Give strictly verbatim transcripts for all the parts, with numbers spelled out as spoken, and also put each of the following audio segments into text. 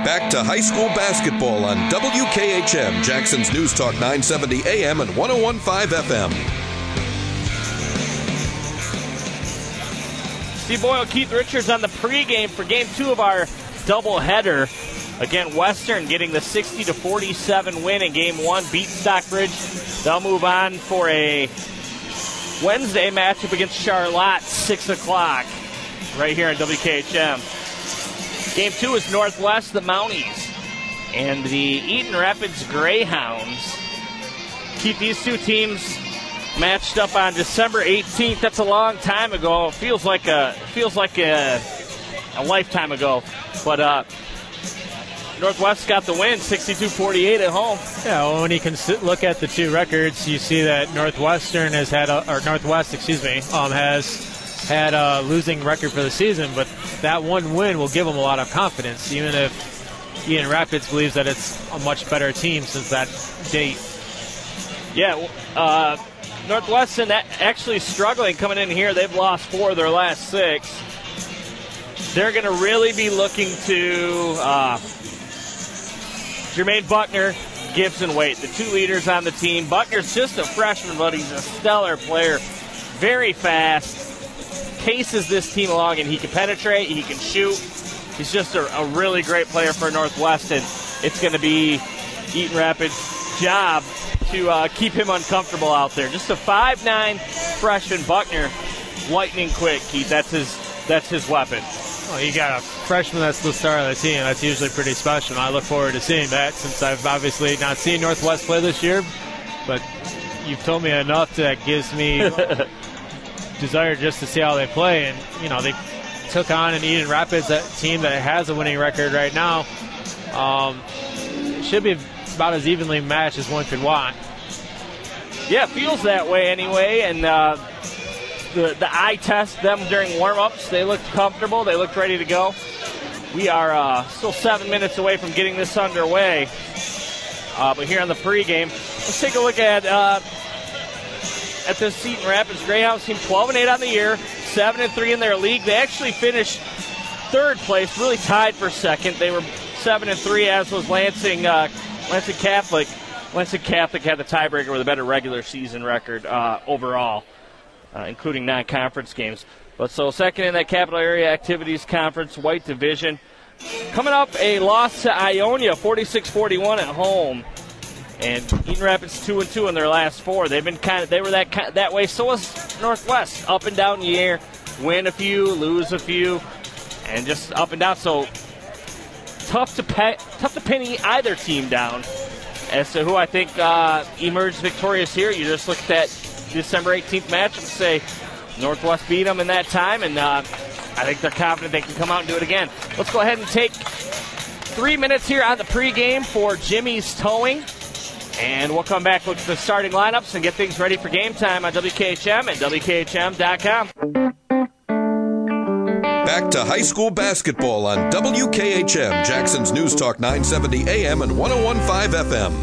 Back to high school basketball on W K H M, Jackson's News Talk nine seventy A M and one oh one point five F M. Steve Boyle, Keith Richards on the pregame for game two of our doubleheader. Again, Western getting the sixty to forty-seven win in game one, beat Stockbridge. They'll move on for a Wednesday matchup against Charlotte, six o'clock, right here on W K H M. Game two is Northwest, the Mounties, and the Eaton Rapids Greyhounds. Keep these two teams matched up on December eighteenth. That's a long time ago. It feels like a feels like a, a lifetime ago. But uh, Northwest got the win, sixty-two forty-eight at home. Yeah, well, when you can look at the two records, you see that Northwestern has had, a, or Northwest, excuse me, um, has had a losing record for the season, but that one win will give them a lot of confidence, even if Eaton Rapids believes that it's a much better team since that date. Yeah, uh, Northwestern actually struggling coming in here. They've lost four of their last six. They're going to really be looking to uh, Jermaine Buckner, Gibson Waite, the two leaders on the team. Buckner's just a freshman, but he's a stellar player. Very fast. Paces this team along, and he can penetrate, he can shoot. He's just a, a really great player for Northwest, and it's going to be Eaton Rapids' job to uh, keep him uncomfortable out there. Just a five nine freshman, Buckner, lightning quick, Keith. That's his, that's his weapon. Well, you got a freshman that's the star of the team. That's usually pretty special. I look forward to seeing that since I've obviously not seen Northwest play this year, but you've told me enough that gives me desire just to see how they play. And, you know, they took on an Eaton Rapids that team that has a winning record right now. Um, it should be about as evenly matched as one could want. Yeah, it feels that way anyway. And uh, the, the eye test them during warm-ups. They looked comfortable. They looked ready to go. We are uh, still seven minutes away from getting this underway. Uh, but here on the pregame, let's take a look at uh, at this Eaton Rapids Greyhounds team. twelve and eight on the year, seven and three in their league. They actually finished third place, really tied for second. They were seven and three, as was Lansing uh, Lansing Catholic. Lansing Catholic had the tiebreaker with a better regular season record uh, overall, uh, including non-conference games. But so second in that Capital Area Activities Conference, White Division. Coming up, a loss to Ionia, forty-six forty-one at home. And Eaton Rapids two and two in their last four. They've been kind of they were that that way. So was Northwest, up and down the air, win a few, lose a few, and just up and down. So tough to pe- tough to pin either team down. As to who I think uh, emerged victorious here, you just look at that December eighteenth match and say Northwest beat them in that time, and uh, I think they're confident they can come out and do it again. Let's go ahead and take three minutes here on the pregame for Jimmy's Towing. And we'll come back, look at the starting lineups, and get things ready for game time on W K H M and W K H M dot com. Back to high school basketball on W K H M, Jackson's News Talk nine seventy A M and one oh one point five F M.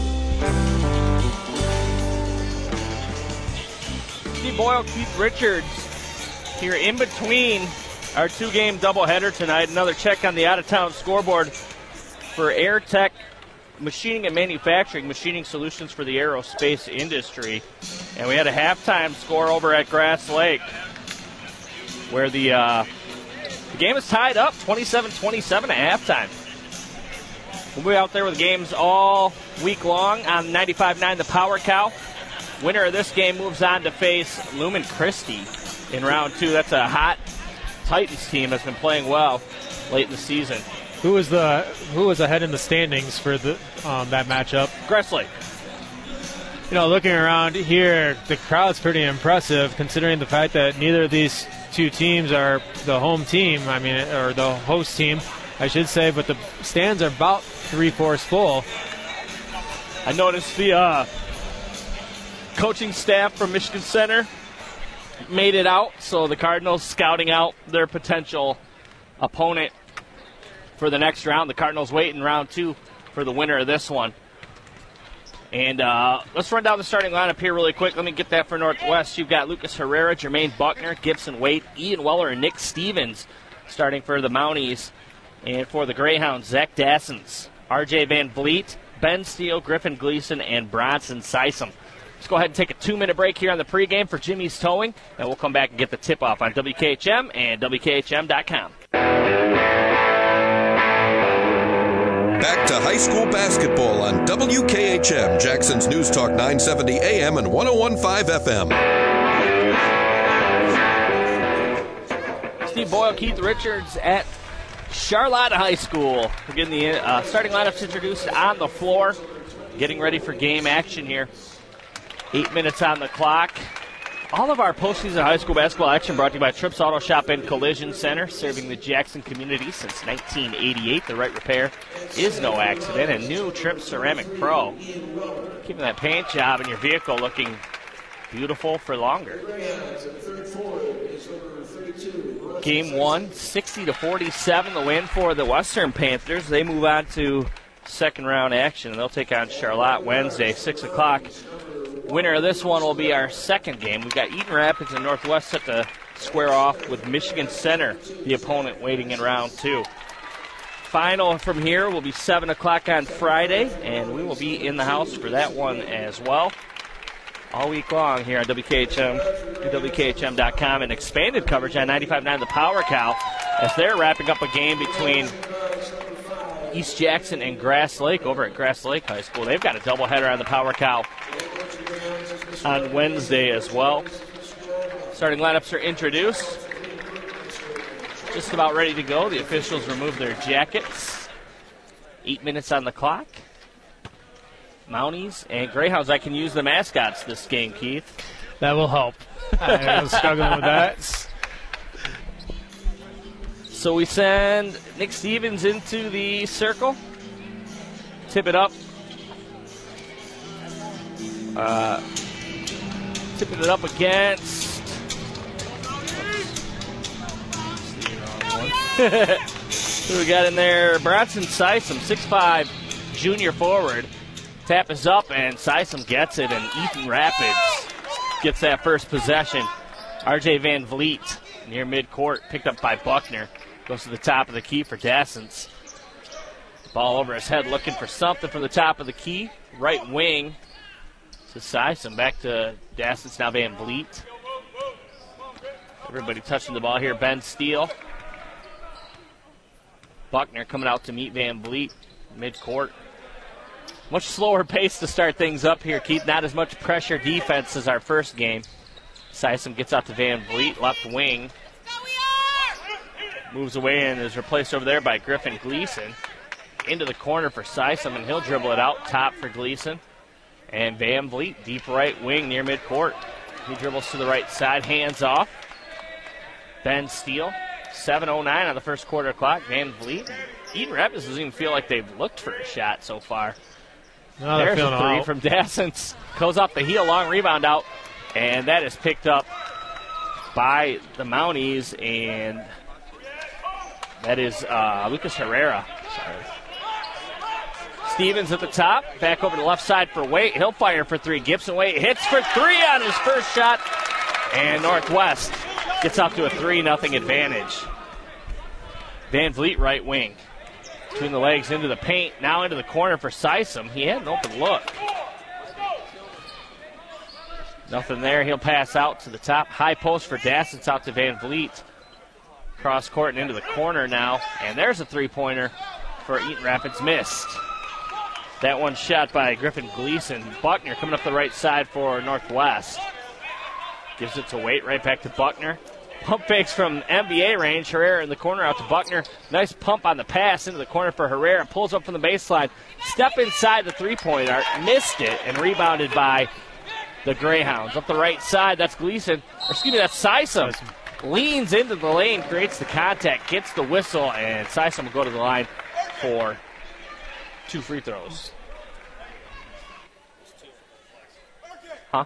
Steve Boyle, Keith Richards here in between our two-game doubleheader tonight. Another check on the out-of-town scoreboard for AirTech Machining and Manufacturing, machining solutions for the aerospace industry. And we had a halftime score over at Grass Lake where the, uh, the game is tied up, twenty-seven twenty-seven at halftime. We'll be out there with games all week long on ninety-five point nine The Power Cow. Winner of this game moves on to face Lumen Christi in round two. That's a hot Titans team that's been playing well late in the season. Who was the who was ahead in the standings for the um, that matchup? Grass Lake. You know, looking around here, the crowd's pretty impressive considering the fact that neither of these two teams are the home team. I mean, or the host team, I should say. But the stands are about three-fourths full. I noticed the uh, coaching staff from Michigan Center made it out, so the Cardinals scouting out their potential opponent for the next round. The Cardinals wait in round two for the winner of this one. And uh, let's run down the starting lineup here really quick. Let me get that for Northwest. You've got Lucas Herrera, Jermaine Buckner, Gibson Waite, Ian Weller, and Nick Stevens starting for the Mounties. And for the Greyhounds, Zach Dassens, R J Van Vliet, Ben Steele, Griffin Gleason, and Bronson Sisum. Let's go ahead and take a two-minute break here on the pregame for Jimmy's Towing, and we'll come back and get the tip-off on W K H M and W K H M dot com. Back to high school basketball on W K H M, Jackson's News Talk nine seventy A M and one oh one point five F M. Steve Boyle, Keith Richards at Charlotte High School. We're getting the uh, starting lineups introduced on the floor. Getting ready for game action here. Eight minutes on the clock. All of our postseason high school basketball action brought to you by Trips Auto Shop and Collision Center, serving the Jackson community since nineteen eighty-eight. The right repair is no accident. And new Trips Ceramic Pro, keeping that paint job in your vehicle looking beautiful for longer. Game one, sixty to forty-seven, the win for the Western Panthers. They move on to second round action. They'll take on Charlotte Wednesday, six o'clock. Winner of this one will be our second game. We've got Eaton Rapids and Northwest set to square off with Michigan Center, the opponent waiting in round two. Final from here will be seven o'clock on Friday, and we will be in the house for that one as well. All week long here on W K H M and W K H M dot com, and expanded coverage on ninety-five point nine The Power Cow as they're wrapping up a game between East Jackson and Grass Lake over at Grass Lake High School. They've got a doubleheader on the Power Cow on Wednesday as well. Starting lineups are introduced. Just about ready to go. The officials remove their jackets. Eight minutes on the clock. Mounties and Greyhounds, I can use the mascots this game, Keith. That will help. I was struggling with that. So we send Nick Stevens into the circle. Tip it up. Uh, tipping it up against. Who we got in there? Bronson Sisum, six five junior forward. Tap is up, and Sisum gets it, and Eaton Rapids gets that first possession. R J Van Vliet near midcourt, picked up by Buckner. Goes to the top of the key for Dassens. Ball over his head, looking for something from the top of the key. Right wing to Sisum. Back to Dassens, now Van Vliet. Everybody touching the ball here. Ben Steele. Buckner coming out to meet Van Vliet midcourt. Much slower pace to start things up here, Keith. Not as much pressure defense as our first game. Sisum gets out to Van Vliet, left wing. Moves away and is replaced over there by Griffin Gleason. Into the corner for Sisum, and he'll dribble it out top for Gleason. And Van Vliet, deep right wing near midcourt. He dribbles to the right side, hands off. Ben Steele, seven oh nine on the first quarter clock. Van Vliet. Eaton Rapids doesn't even feel like they've looked for a shot so far. No, There's a three out. from Dassens. Goes off the heel, long rebound out. And that is picked up by the Mounties, and that is uh, Lucas Herrera. Sorry. Stevens at the top. Back over to the left side for Waite. He'll fire for three. Gibson Waite hits for three on his first shot. And Northwest gets off to a three nothing advantage. Van Vliet right wing. Between the legs into the paint. Now into the corner for Sisum. He had an open look. Nothing there. He'll pass out to the top. High post for Dassens out to Van Vliet. Cross court and into the corner now. And there's a three-pointer for Eaton Rapids. Missed. That one shot by Griffin Gleason. Buckner coming up the right side for Northwest. Gives it to Waite, right back to Buckner. Pump fakes from N B A range. Herrera in the corner out to Buckner. Nice pump on the pass into the corner for Herrera. Pulls up from the baseline. Step inside the three-point arc. Missed it and rebounded by the Greyhounds. Up the right side, that's Gleason. Or excuse me, that's Sisum. Leans into the lane, creates the contact, gets the whistle, and Sisum will go to the line for two free throws. Huh?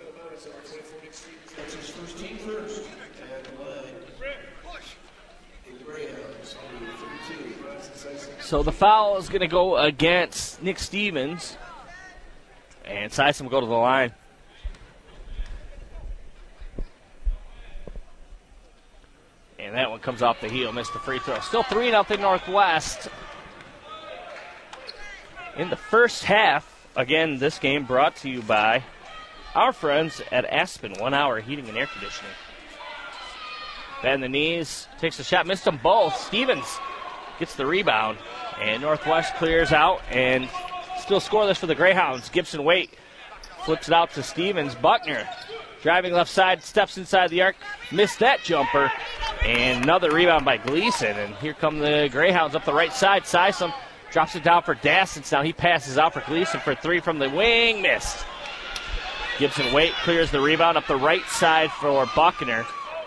So the foul is going to go against Nick Stevens, and Sisum will go to the line. And And that one comes off the heel, missed the free throw. Still three nothing Northwest. In the first half, again, this game brought to you by our friends at Aspen, one hour heating and air conditioning. Bend the knees, takes a shot, missed them both. Stevens gets the rebound, and Northwest clears out and still scoreless for the Greyhounds. Gibson Waite flips it out to Stevens. Buckner driving left side, steps inside the arc, missed that jumper, and another rebound by Gleason. And here come the Greyhounds up the right side. Sysom drops it down for Dassens. Now he passes out for Gleason for three from the wing, missed. Gibson Waite clears the rebound up the right side for Buckner.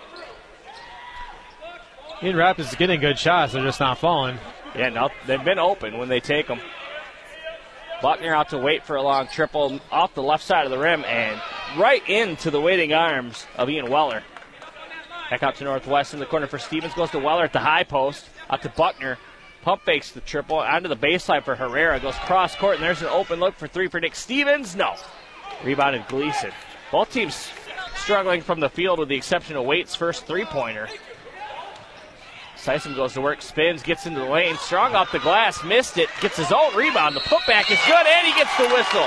Eaton Rapids is getting good shots, they're just not falling. Yeah, no, they've been open when they take them. Buckner out to Waite for a long triple off the left side of the rim and right into the waiting arms of Ian Weller. Back out to Northwest in the corner for Stevens. Goes to Weller at the high post. Out to Buckner. Pump fakes the triple. Onto the baseline for Herrera. Goes cross court, and there's an open look for three for Nick Stevens. No. Rebounded Gleason. Both teams struggling from the field with the exception of Waite's first three-pointer. Sysom goes to work, spins, gets into the lane. Strong off the glass, missed it. Gets his own rebound. The putback is good, and he gets the whistle.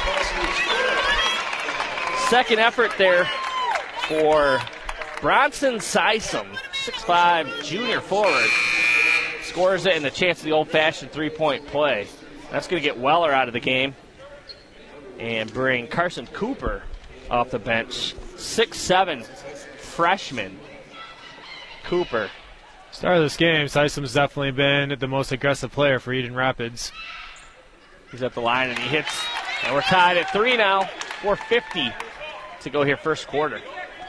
Second effort there for Bronson Sysom, six five junior forward. Scores it and a chance of the old-fashioned three-point play. That's going to get Weller out of the game and bring Carson Cooper off the bench. six seven freshman Cooper. Start of this game, Sysom's definitely been the most aggressive player for Eaton Rapids. He's at the line and he hits, and we're tied at three now. four fifty to go here first quarter.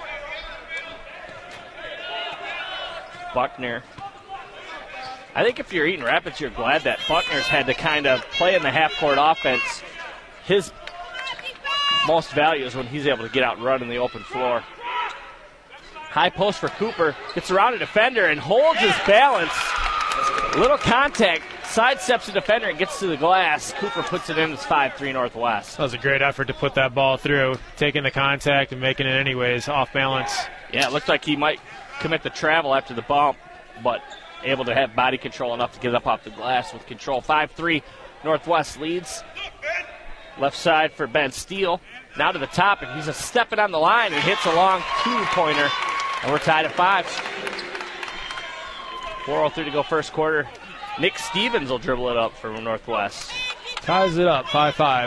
Buckner. I think if you're Eaton Rapids, you're glad that Buckner's had to kind of play in the half-court offense. His most value is when he's able to get out and run in the open floor. High post for Cooper. Gets around a defender and holds his balance. Little contact. Sidesteps the defender and gets to the glass. Cooper puts it in. It's five three Northwest. That was a great effort to put that ball through. Taking the contact and making it anyways, off balance. Yeah, it looked like he might commit the travel after the bump, but able to have body control enough to get up off the glass with control. five three Northwest leads. Left side for Ben Steele. Now to the top, and he's a stepping on the line and hits a long two-pointer. And we're tied at five. four oh three to go first quarter. Nick Stevens will dribble it up for Northwest. Ties it up, five five.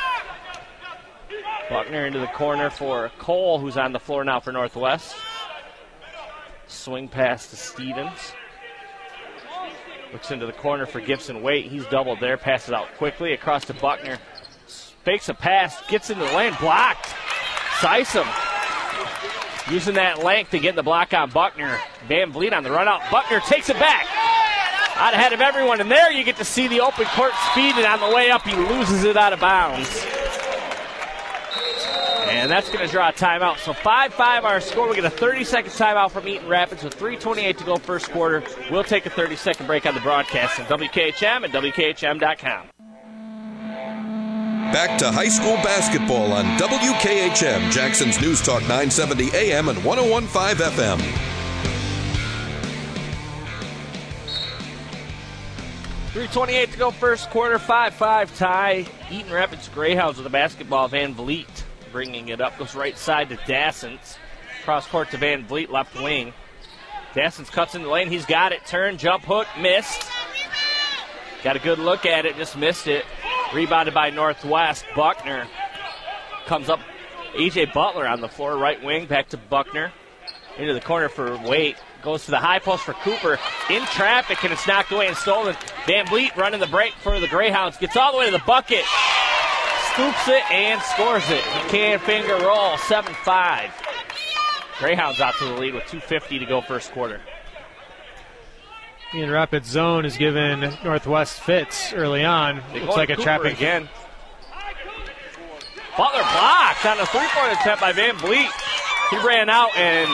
Buckner into the corner for Cole, who's on the floor now for Northwest. Swing pass to Stevens. Looks into the corner for Gibson Waite. He's doubled there. Passes out quickly across to Buckner. Fakes a pass. Gets into the lane. Blocked. Sysom using that length to get the block on Buckner. Van Vliet on the run out. Buckner takes it back. Out ahead of everyone. And there you get to see the open court speed. And on the way up, he loses it out of bounds. And that's going to draw a timeout. So five five our score. We get a thirty-second timeout from Eaton Rapids with three twenty-eight to go first quarter. We'll take a thirty-second break on the broadcast on W K H M and W K H M dot com. Back to high school basketball on W K H M, Jackson's News Talk nine seventy A M and one oh one point five F M. three twenty-eight to go first quarter, five five tie. Eaton Rapids Greyhounds with the basketball. Van Vliet bringing it up. Goes right side to Dassens. Cross court to Van Vliet, left wing. Dassens cuts in the lane. He's got it. Turn, jump hook, missed. Got a good look at it, just missed it. Rebounded by Northwest. Buckner comes up. A J Butler on the floor, right wing. Back to Buckner. Into the corner for Waite. Goes to the high post for Cooper. In traffic, and it's knocked away and stolen. Van Vliet running the break for the Greyhounds. Gets all the way to the bucket. Scoops it and scores it. Can finger roll, seven five. Greyhounds out to the lead with two fifty to go first quarter. Eaton Rapids zone is giving Northwest fits early on. They Looks like a Cooper trapping again. Butler blocked on a three-point attempt by Van Vliet. He ran out and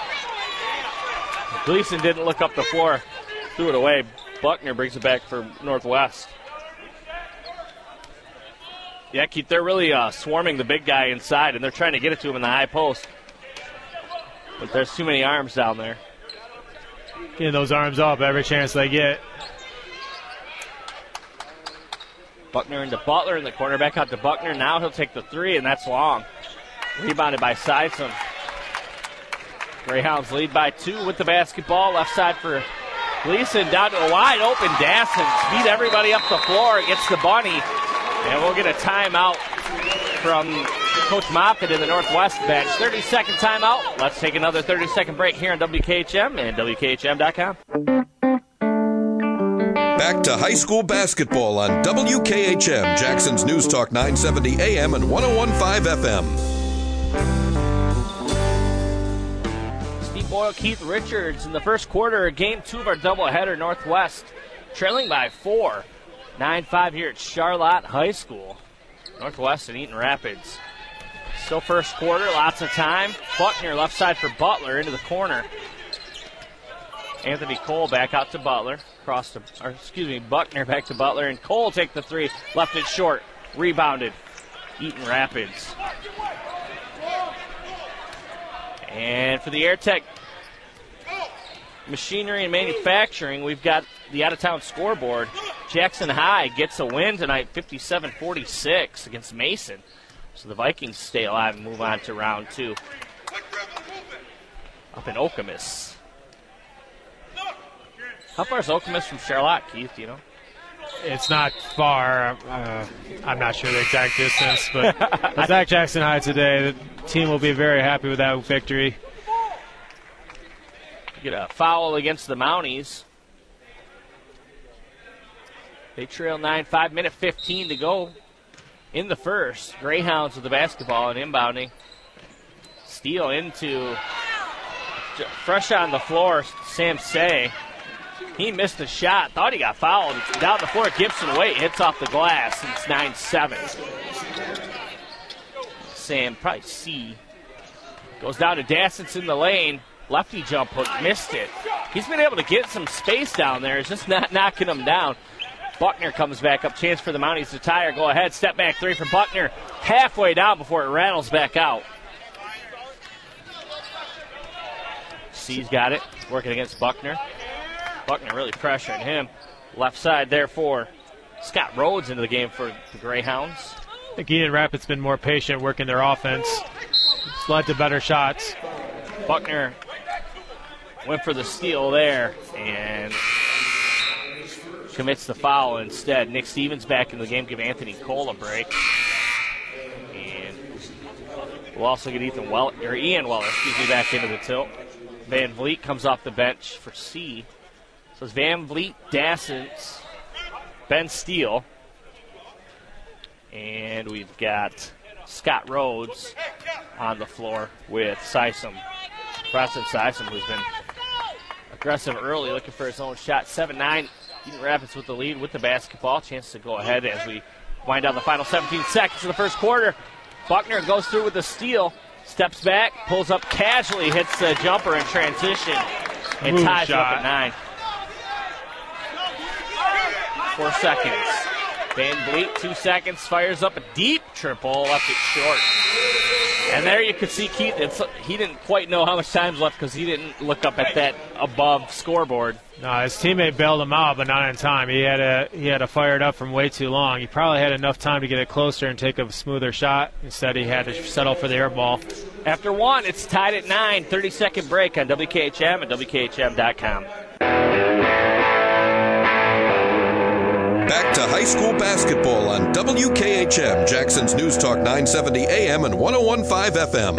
Gleason didn't look up the floor. Threw it away. Buckner brings it back for Northwest. Yeah, Keith, they're really uh, swarming the big guy inside, and they're trying to get it to him in the high post. But there's too many arms down there. getting those arms up every chance they get. Buckner into Butler in the corner, back out to Buckner. Now he'll take the three, and that's long. Rebounded by Sysom. Greyhounds lead by two with the basketball. Left side for Gleason, down to a wide open Dassens. Beat everybody up the floor, gets the bunny. And we'll get a timeout from Coach Moffitt in the Northwest bench. thirty-second timeout. Let's take another thirty-second break here on W K H M and W K H M dot com. Back to high school basketball on W K H M, Jackson's News Talk nine seventy A M and one oh one point five F M. Steve Boyle, Keith Richards in the first quarter of game two of our doubleheader. Northwest trailing by four. nine five here at Charlotte High School. Northwest and Eaton Rapids. Still first quarter, lots of time. Buckner left side for Butler into the corner. Anthony Cole back out to Butler. Across to, or excuse me, Buckner back to Butler. And Cole take the three. Left it short. Rebounded. Eaton Rapids. And for the Airtech Machinery and Manufacturing, we've got the out-of-town scoreboard. Jackson High gets a win tonight, fifty-seven forty-six against Mason. So the Vikings stay alive and move on to round two. Up in Okemos. How far is Okemos from Charlotte, Keith, do you know? It's not far. Uh, I'm not sure the exact distance, but it's at Jackson High today. The team will be very happy with that victory. Get a foul against the Mounties. They trail nine five, minute fifteen to go in the first. Greyhounds with the basketball and inbounding. Steal into, fresh on the floor, Sam Say. He missed a shot, thought he got fouled. Down the floor, Gibson Waite hits off the glass, and it's nine seven. Sam, probably C. Goes down to Dassens in the lane. Lefty jump hook, missed it. He's been able to get some space down there. It's just not knocking him down. Buckner comes back up. Chance for the Mounties to tire. Go ahead. Step back three for Buckner. Halfway down before it rattles back out. C's got it. Working against Buckner. Buckner really pressuring him. Left side there for Scott Rhodes into the game for the Greyhounds. I think Eaton Rapids been more patient working their offense. It's led to better shots. Buckner went for the steal there and commits the foul instead. Nick Stevens back in the game, give Anthony Cole a break. And we'll also get Ethan Well or Ian Weller, excuse me, back into the tilt. Van Vliet comes off the bench for C. So it's Van Vliet, Dassens, Ben Steele. And we've got Scott Rhodes on the floor with Sysom. Preston Sysom, who's been aggressive early, looking for his own shot. seven nine, Eaton Rapids with the lead with the basketball. Chance to go ahead as we wind down the final seventeen seconds of the first quarter. Buckner goes through with the steal, steps back, pulls up casually, hits the jumper in transition, and Ooh, ties shot. up at nine. Four seconds. Van Vliet, two seconds, fires up a deep triple, left it short. And there you could see Keith, it's, he didn't quite know how much time's left because he didn't look up at that above scoreboard. No, his teammate bailed him out, but not in time. He had a he had to fire it up from way too long. He probably had enough time to get it closer and take a smoother shot. Instead, he had to settle for the air ball. After one, it's tied at nine. thirty-second break on W K H M and W K H M dot com. Back to high school basketball on W K H M, Jackson's News Talk nine seventy A M and one oh one point five F M.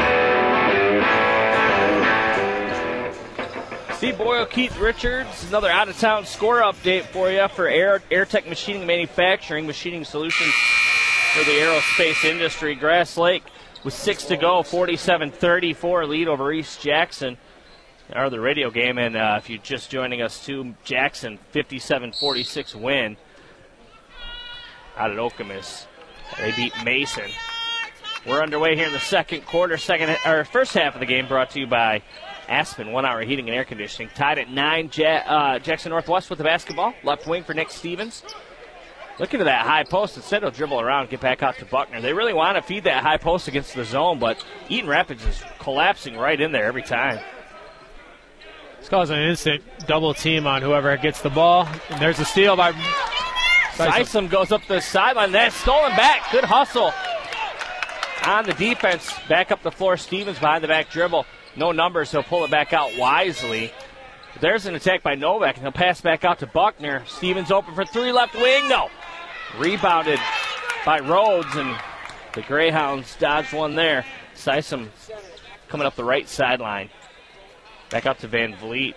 Steve Boyle, Keith Richards, another out-of-town score update for you for Air, Airtech Machining and Manufacturing, machining solutions for the aerospace industry. Grass Lake with six to go, forty-seven thirty-four lead over East Jackson. Or the radio game, and uh, if you're just joining us too, Jackson fifty-seven forty-six win out at Okemos. They beat Mason. We're underway here in the second quarter, second or first half of the game, brought to you by Aspen, One Hour Heating and Air Conditioning. Tied at nine, ja- uh, Jackson Northwest with the basketball. Left wing for Nick Stevens. Looking to that high post. Instead, he'll dribble around, get back out to Buckner. They really want to feed that high post against the zone, but Eaton Rapids is collapsing right in there every time. This calls an instant double team on whoever gets the ball. And there's a steal by Sysom. Goes up the sideline. That's stolen back. Good hustle on the defense. Back up the floor. Stevens behind the back dribble. No numbers. He'll pull it back out wisely. There's an attack by Novak. And he'll pass back out to Buckner. Stevens open for three. Left wing. No. Rebounded by Rhodes. And the Greyhounds dodged one there. Sysom coming up the right sideline. Back up to Van Vliet.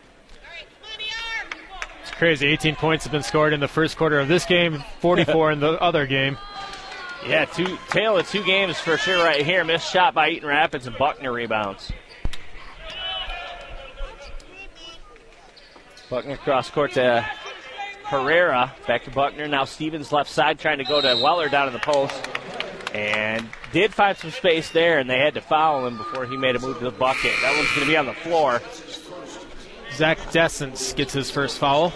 It's crazy. eighteen points have been scored in the first quarter of this game, forty-four in the other game. Yeah, two tail of two games for sure right here. Missed shot by Eaton Rapids and Buckner rebounds. Buckner cross court to Herrera. Back to Buckner. Now Stevens left side trying to go to Weller down in the post. And did find some space there, and they had to foul him before he made a move to the bucket. That one's going to be on the floor. Zach Dessence gets his first foul.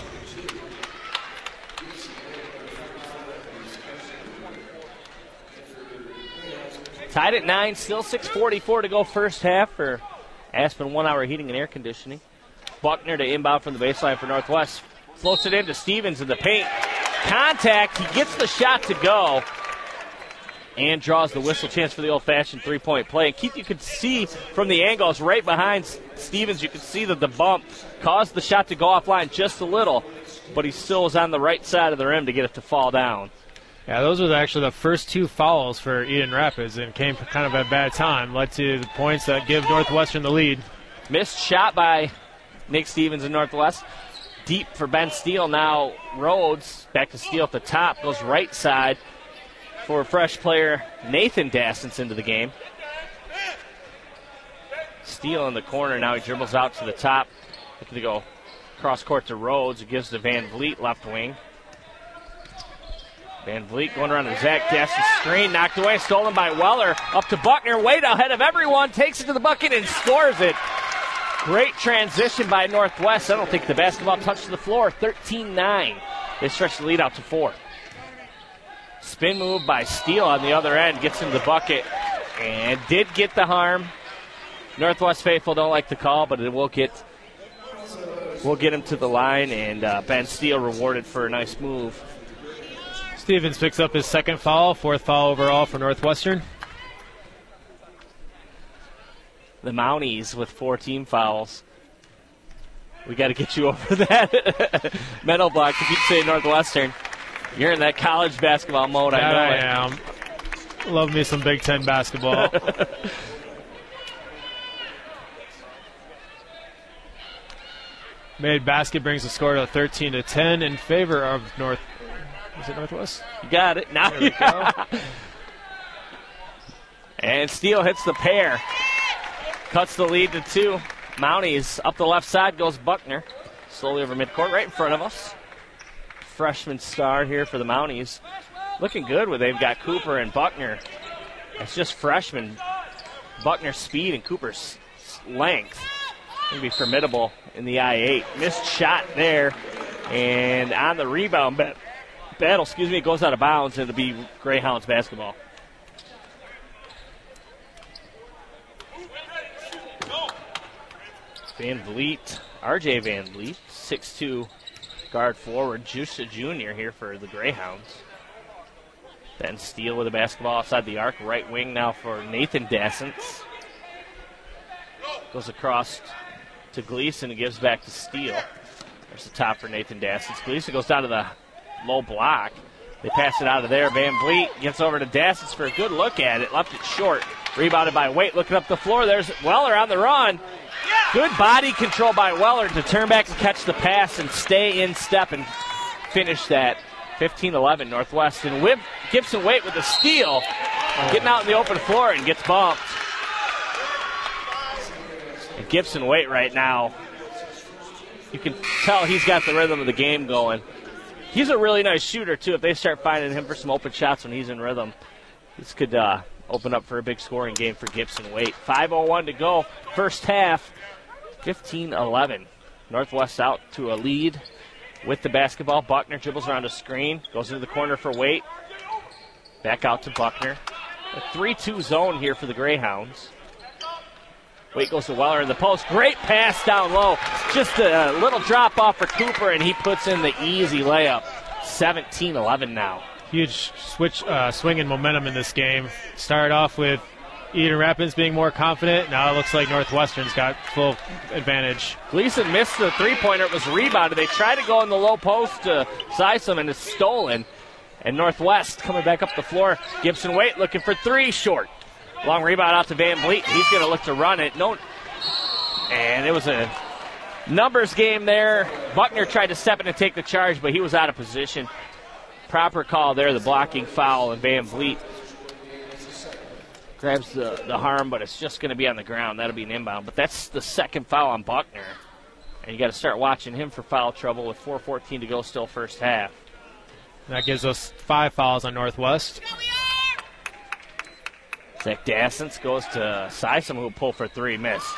Tied at nine, still six forty-four to go first half for Aspen One Hour Heating and Air Conditioning. Buckner to inbound from the baseline for Northwest. Floats it into Stevens in the paint. Contact, he gets the shot to go. And draws the whistle. Chance for the old-fashioned three-point play. And Keith, you could see from the angles right behind Stevens, you could see that the bump caused the shot to go offline just a little, but he still was on the right side of the rim to get it to fall down. Yeah, those were actually the first two fouls for Eden Rapids and came kind of at a bad time. Led to the points that give Northwestern the lead. Missed shot by Nick Stevens in Northwest. Deep for Ben Steele. Now Rhodes back to Steele at the top. Goes right side for fresh player Nathan Dassens into the game. Steele in the corner. Now he dribbles out to the top. Looking to go cross court to Rhodes. It gives to Van Vliet left wing. Van Vliet going around to Zach Dassens. Screen knocked away. Stolen by Weller. Up to Buckner. Wade ahead of everyone. Takes it to the bucket and scores it. Great transition by Northwest. I don't think the basketball touched the floor. thirteen nine. They stretch the lead out to four. Spin move by Steele on the other end. Gets him the bucket. And did get the harm. Northwest faithful don't like the call, but it will get will get him to the line. And uh, Ben Steele rewarded for a nice move. Stevens picks up his second foul. Fourth foul overall for Northwestern. The Mounties with four team fouls. We got to get you over that mental block to keep saying Northwestern. You're in that college basketball mode, that I know I it. am. Love me some Big Ten basketball. Made basket brings the score to thirteen to ten in favor of North. Is it Northwest? You got it. Now there we go. And Steele hits the pair. Cuts the lead to two. Mounties up the left side goes Buckner. Slowly over midcourt right in front of us. Freshman star here for the Mounties. Looking good where they've got Cooper and Buckner. It's just freshmen. Buckner's speed and Cooper's length. Going to be formidable in the I eight. Missed shot there. And on the rebound bat- battle, excuse me, it goes out of bounds and it'll be Greyhounds basketball. Van Vliet, R J Van Vliet, six two guard forward, Juice Junior here for the Greyhounds. Ben Steele with the basketball outside the arc, right wing now for Nathan Dassens. Goes across to Gleason and gives back to Steele. There's the top for Nathan Dassens. Gleason goes down to the low block. They pass it out of there. Van Vliet gets over to Dassens for a good look at it. Left it short. Rebounded by Waite. Looking up the floor. There's Weller on the run. Good body control by Weller to turn back and catch the pass and stay in step and finish that. fifteen eleven Northwest. And Whip, Gibson Waite with the steal. Getting out in the open floor and gets bumped. And Gibson Waite right now, you can tell he's got the rhythm of the game going. He's a really nice shooter, too. If they start finding him for some open shots when he's in rhythm, this could uh, open up for a big scoring game for Gibson Waite. five oh one to go. First half, fifteen eleven. Northwest out to a lead with the basketball. Buckner dribbles around a screen, goes into the corner for Waite. Back out to Buckner. A three two zone here for the Greyhounds. Waite goes to Weller in the post. Great pass down low. Just a little drop off for Cooper, and he puts in the easy layup. seventeen eleven now. Huge switch, uh, swing in momentum in this game. Started off with Eden Rapids being more confident. Now it looks like Northwestern's got full advantage. Gleason missed the three-pointer. It was rebounded. They tried to go in the low post to Sisum, and it's stolen. And Northwest coming back up the floor. Gibson Waite looking for three, short. Long rebound out to Van Vliet. He's going to look to run it. No, and it was a numbers game there. Buckner tried to step in and take the charge, but he was out of position. Proper call there, the blocking foul, and Van Vliet grabs the, the harm, but it's just going to be on the ground. That'll be an inbound. But that's the second foul on Buckner. And you got to start watching him for foul trouble with four fourteen to go still first half. That gives us five fouls on Northwest. Zach Dassens goes to Sisum, who pulled for three, missed.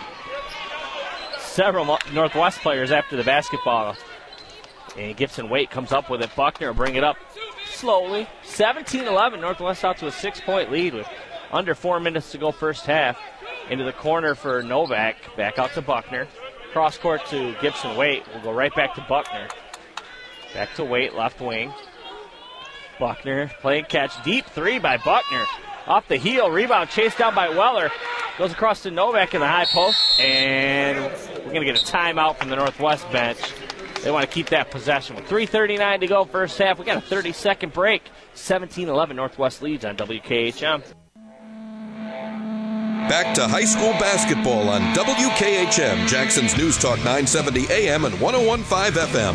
Several Northwest players after the basketball. And Gibson Waite comes up with it. Buckner will bring it up slowly. seventeen eleven, Northwest out to a six-point lead with under four minutes to go first half. Into the corner for Novak. Back out to Buckner. Cross court to Gibson Waite. We'll go right back to Buckner. Back to Waite, left wing. Buckner playing catch. Deep three by Buckner. Off the heel, rebound chased down by Weller. Goes across to Novak in the high post. And we're going to get a timeout from the Northwest bench. They want to keep that possession. With three thirty-nine to go first half, we got a thirty-second break. seventeen eleven Northwest leads on W K H M. Back to high school basketball on W K H M, Jackson's News Talk nine seventy A M and one oh one point five F M.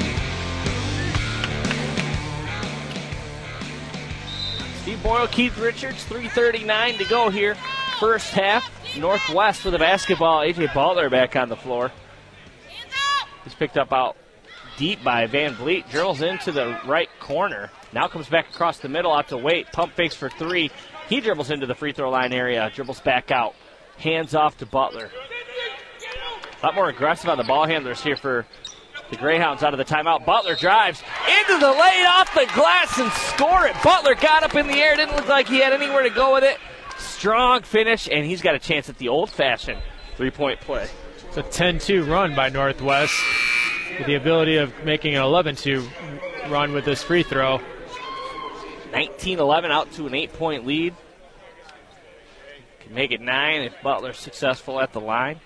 Steve Boyle, Keith Richards, three thirty-nine to go here. First half, Northwest with the basketball. A J Butler back on the floor. He's picked up out deep by Van Vliet. Drills into the right corner. Now comes back across the middle out to Waite. Pump fakes for three. He dribbles into the free throw line area. Dribbles back out. Hands off to Butler. A lot more aggressive on the ball handlers here for the Greyhounds out of the timeout. Butler drives into the lane off the glass and score it. Butler got up in the air. Didn't look like he had anywhere to go with it. Strong finish, and he's got a chance at the old-fashioned three-point play. It's a ten two run by Northwest with the ability of making an eleven two run with this free throw. nineteen eleven out to an eight-point lead. Can make it nine if Butler's successful at the line.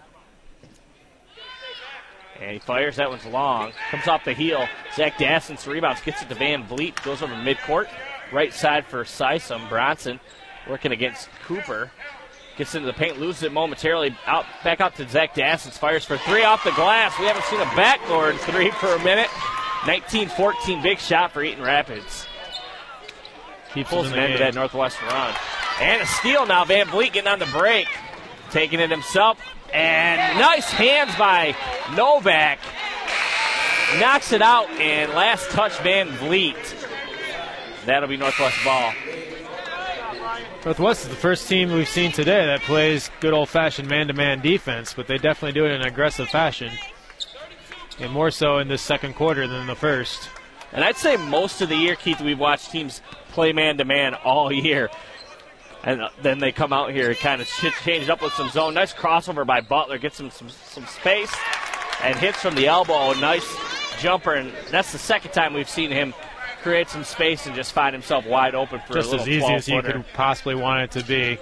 And he fires. That one's long. Comes off the heel. Zach Dassens rebounds. Gets it to Van Vliet. Goes over midcourt. Right side for Sisum. Bronson working against Cooper. Gets into the paint. Loses it momentarily. Out, back out to Zach Dassens. Fires for three off the glass. We haven't seen a backboard three for a minute. nineteen fourteen. Big shot for Eaton Rapids. He pulls an end to that Northwest run. And a steal now. Van Vliet getting on the break. Taking it himself. And nice hands by Novak. Knocks it out, and last touch Van Vliet. That'll be Northwest ball. Northwest is the first team we've seen today that plays good old-fashioned man-to-man defense, but they definitely do it in an aggressive fashion. And more so in this second quarter than the first. And I'd say most of the year, Keith, we've watched teams play man-to-man all year. And then they come out here and kind of change it up with some zone. Nice crossover by Butler. Gets him some, some space and hits from the elbow. Nice jumper. And that's the second time we've seen him create some space and just find himself wide open for just a little as easy as you twelve-footer. could possibly want it to be.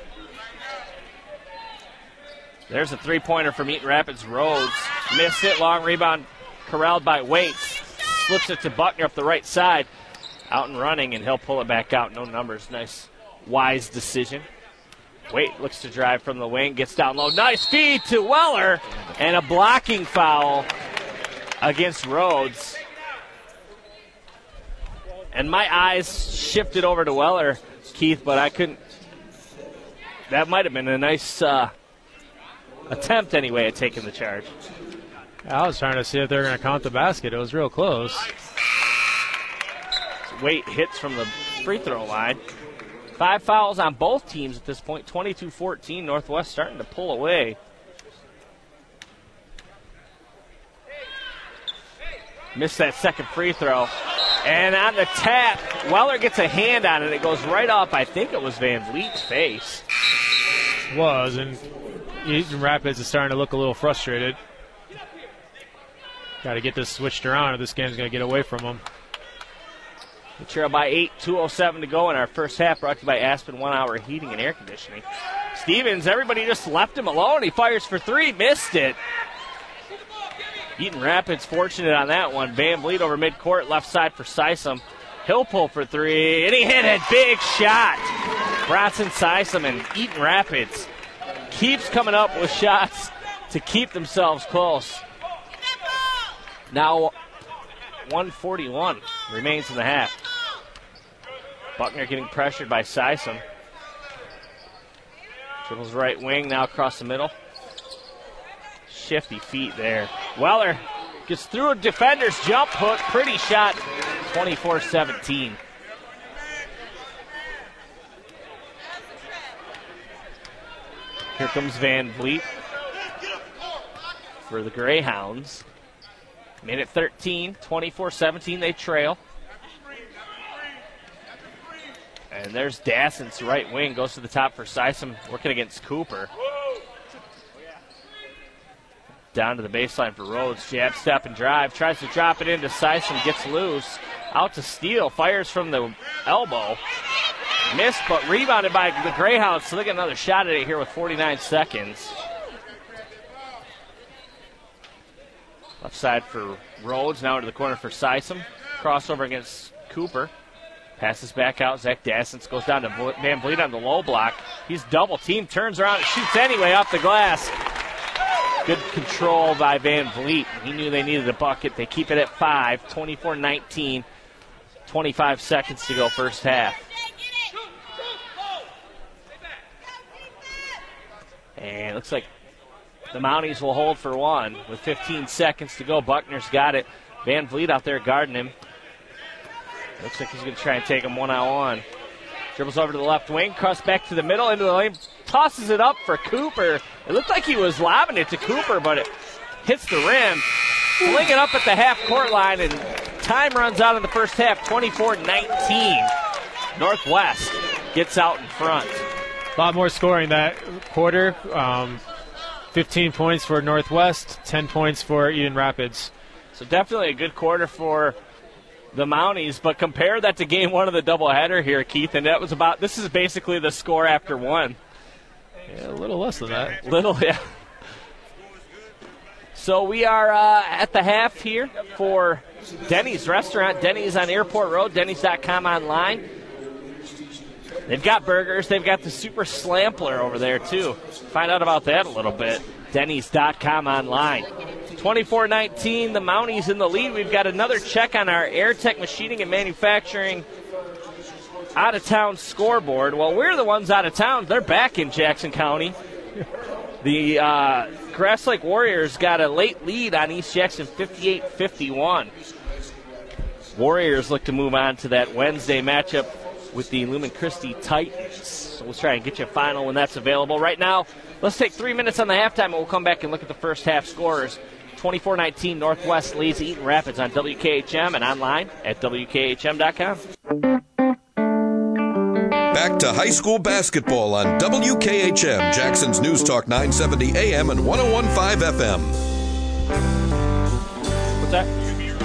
There's a three-pointer from Eaton Rapids. Rhodes missed it. Long rebound corralled by Waite. Slips it to Buckner up the right side. Out and running, and he'll pull it back out. No numbers. Nice. Wise decision. Waite looks to drive from the wing, gets down low. Nice feed to Weller, and a blocking foul against Rhodes. And my eyes shifted over to Weller, Keith, but I couldn't. That might have been a nice uh, attempt anyway at taking the charge. I was trying to see if they're going to count the basket. It was real close. Waite hits from the free throw line. Five fouls on both teams at this point, twenty-two fourteen. Northwest starting to pull away. Missed that second free throw. And on the tap, Weller gets a hand on it. It goes right off, I think it was Van Vliet's face. Was, and Eaton Rapids is starting to look a little frustrated. Got to get this switched around or this game's going to get away from them. We trail by eight, two oh seven to go in our first half, brought to you by Aspen One Hour Heating and Air Conditioning. Stevens, everybody just left him alone. He fires for three, missed it. Eaton Rapids fortunate on that one. Van Vliet over midcourt, left side for Sisum. He'll pull for three, and he hit it. Big shot. Bronson Sisum and Eaton Rapids keeps coming up with shots to keep themselves close. Now one forty-one remains in the half. Buckner getting pressured by Sisum. Dribbles right wing, now across the middle. Shifty feet there. Weller gets through a defender's jump hook. Pretty shot, twenty-four seventeen. Here comes Van Vliet for the Greyhounds. Minute thirteen, twenty-four seventeen, they trail. And there's Dasson's right wing, goes to the top for Sisum, working against Cooper. Down to the baseline for Rhodes. Jab, step, and drive. Tries to drop it into Sisum, gets loose. Out to steal, fires from the elbow. Missed, but rebounded by the Greyhounds, so they get another shot at it here with forty-nine seconds. Left side for Rhodes, now into the corner for Sisum. Crossover against Cooper. Passes back out. Zach Dassens goes down to Van Vliet on the low block. He's double teamed, turns around and shoots anyway off the glass. Good control by Van Vliet. He knew they needed a bucket. They keep it at five, twenty-four nineteen. twenty-five seconds to go first half. And it looks like the Mounties will hold for one with fifteen seconds to go. Buckner's got it. Van Vliet out there guarding him. Looks like he's going to try and take him one-on-one. Dribbles over to the left wing, cross back to the middle, into the lane, tosses it up for Cooper. It looked like he was lobbing it to Cooper, but it hits the rim. Fling it up at the half-court line, and time runs out in the first half, twenty-four nineteen. Northwest gets out in front. A lot more scoring that quarter. Um, fifteen points for Northwest, ten points for Eaton Rapids. So definitely a good quarter for the Mounties, but compare that to game one of the doubleheader here, Keith, and that was about, this is basically the score after one. Yeah, a little less than that. Little, yeah. So we are uh, at the half here for Denny's Restaurant. Denny's on Airport Road, Denny's dot com online. They've got burgers. They've got the Super Slampler over there, too. Find out about that a little bit. Denny's dot com online. twenty-four nineteen, the Mounties in the lead. We've got another check on our Airtech Machining and Manufacturing out-of-town scoreboard. Well, we're the ones out of town. They're back in Jackson County. The uh, Grass Lake Warriors got a late lead on East Jackson, fifty-eight fifty-one. Warriors look to move on to that Wednesday matchup with the Lumen Christi Titans. So we'll try and get you a final when that's available. Right now, let's take three minutes on the halftime, and we'll come back and look at the first half scorers. twenty-four nineteen, Northwest leads Eaton Rapids on W K H M and online at W K H M dot com. Back to high school basketball on W K H M, Jackson's News Talk nine seventy A M and one oh one point five F M. What's that?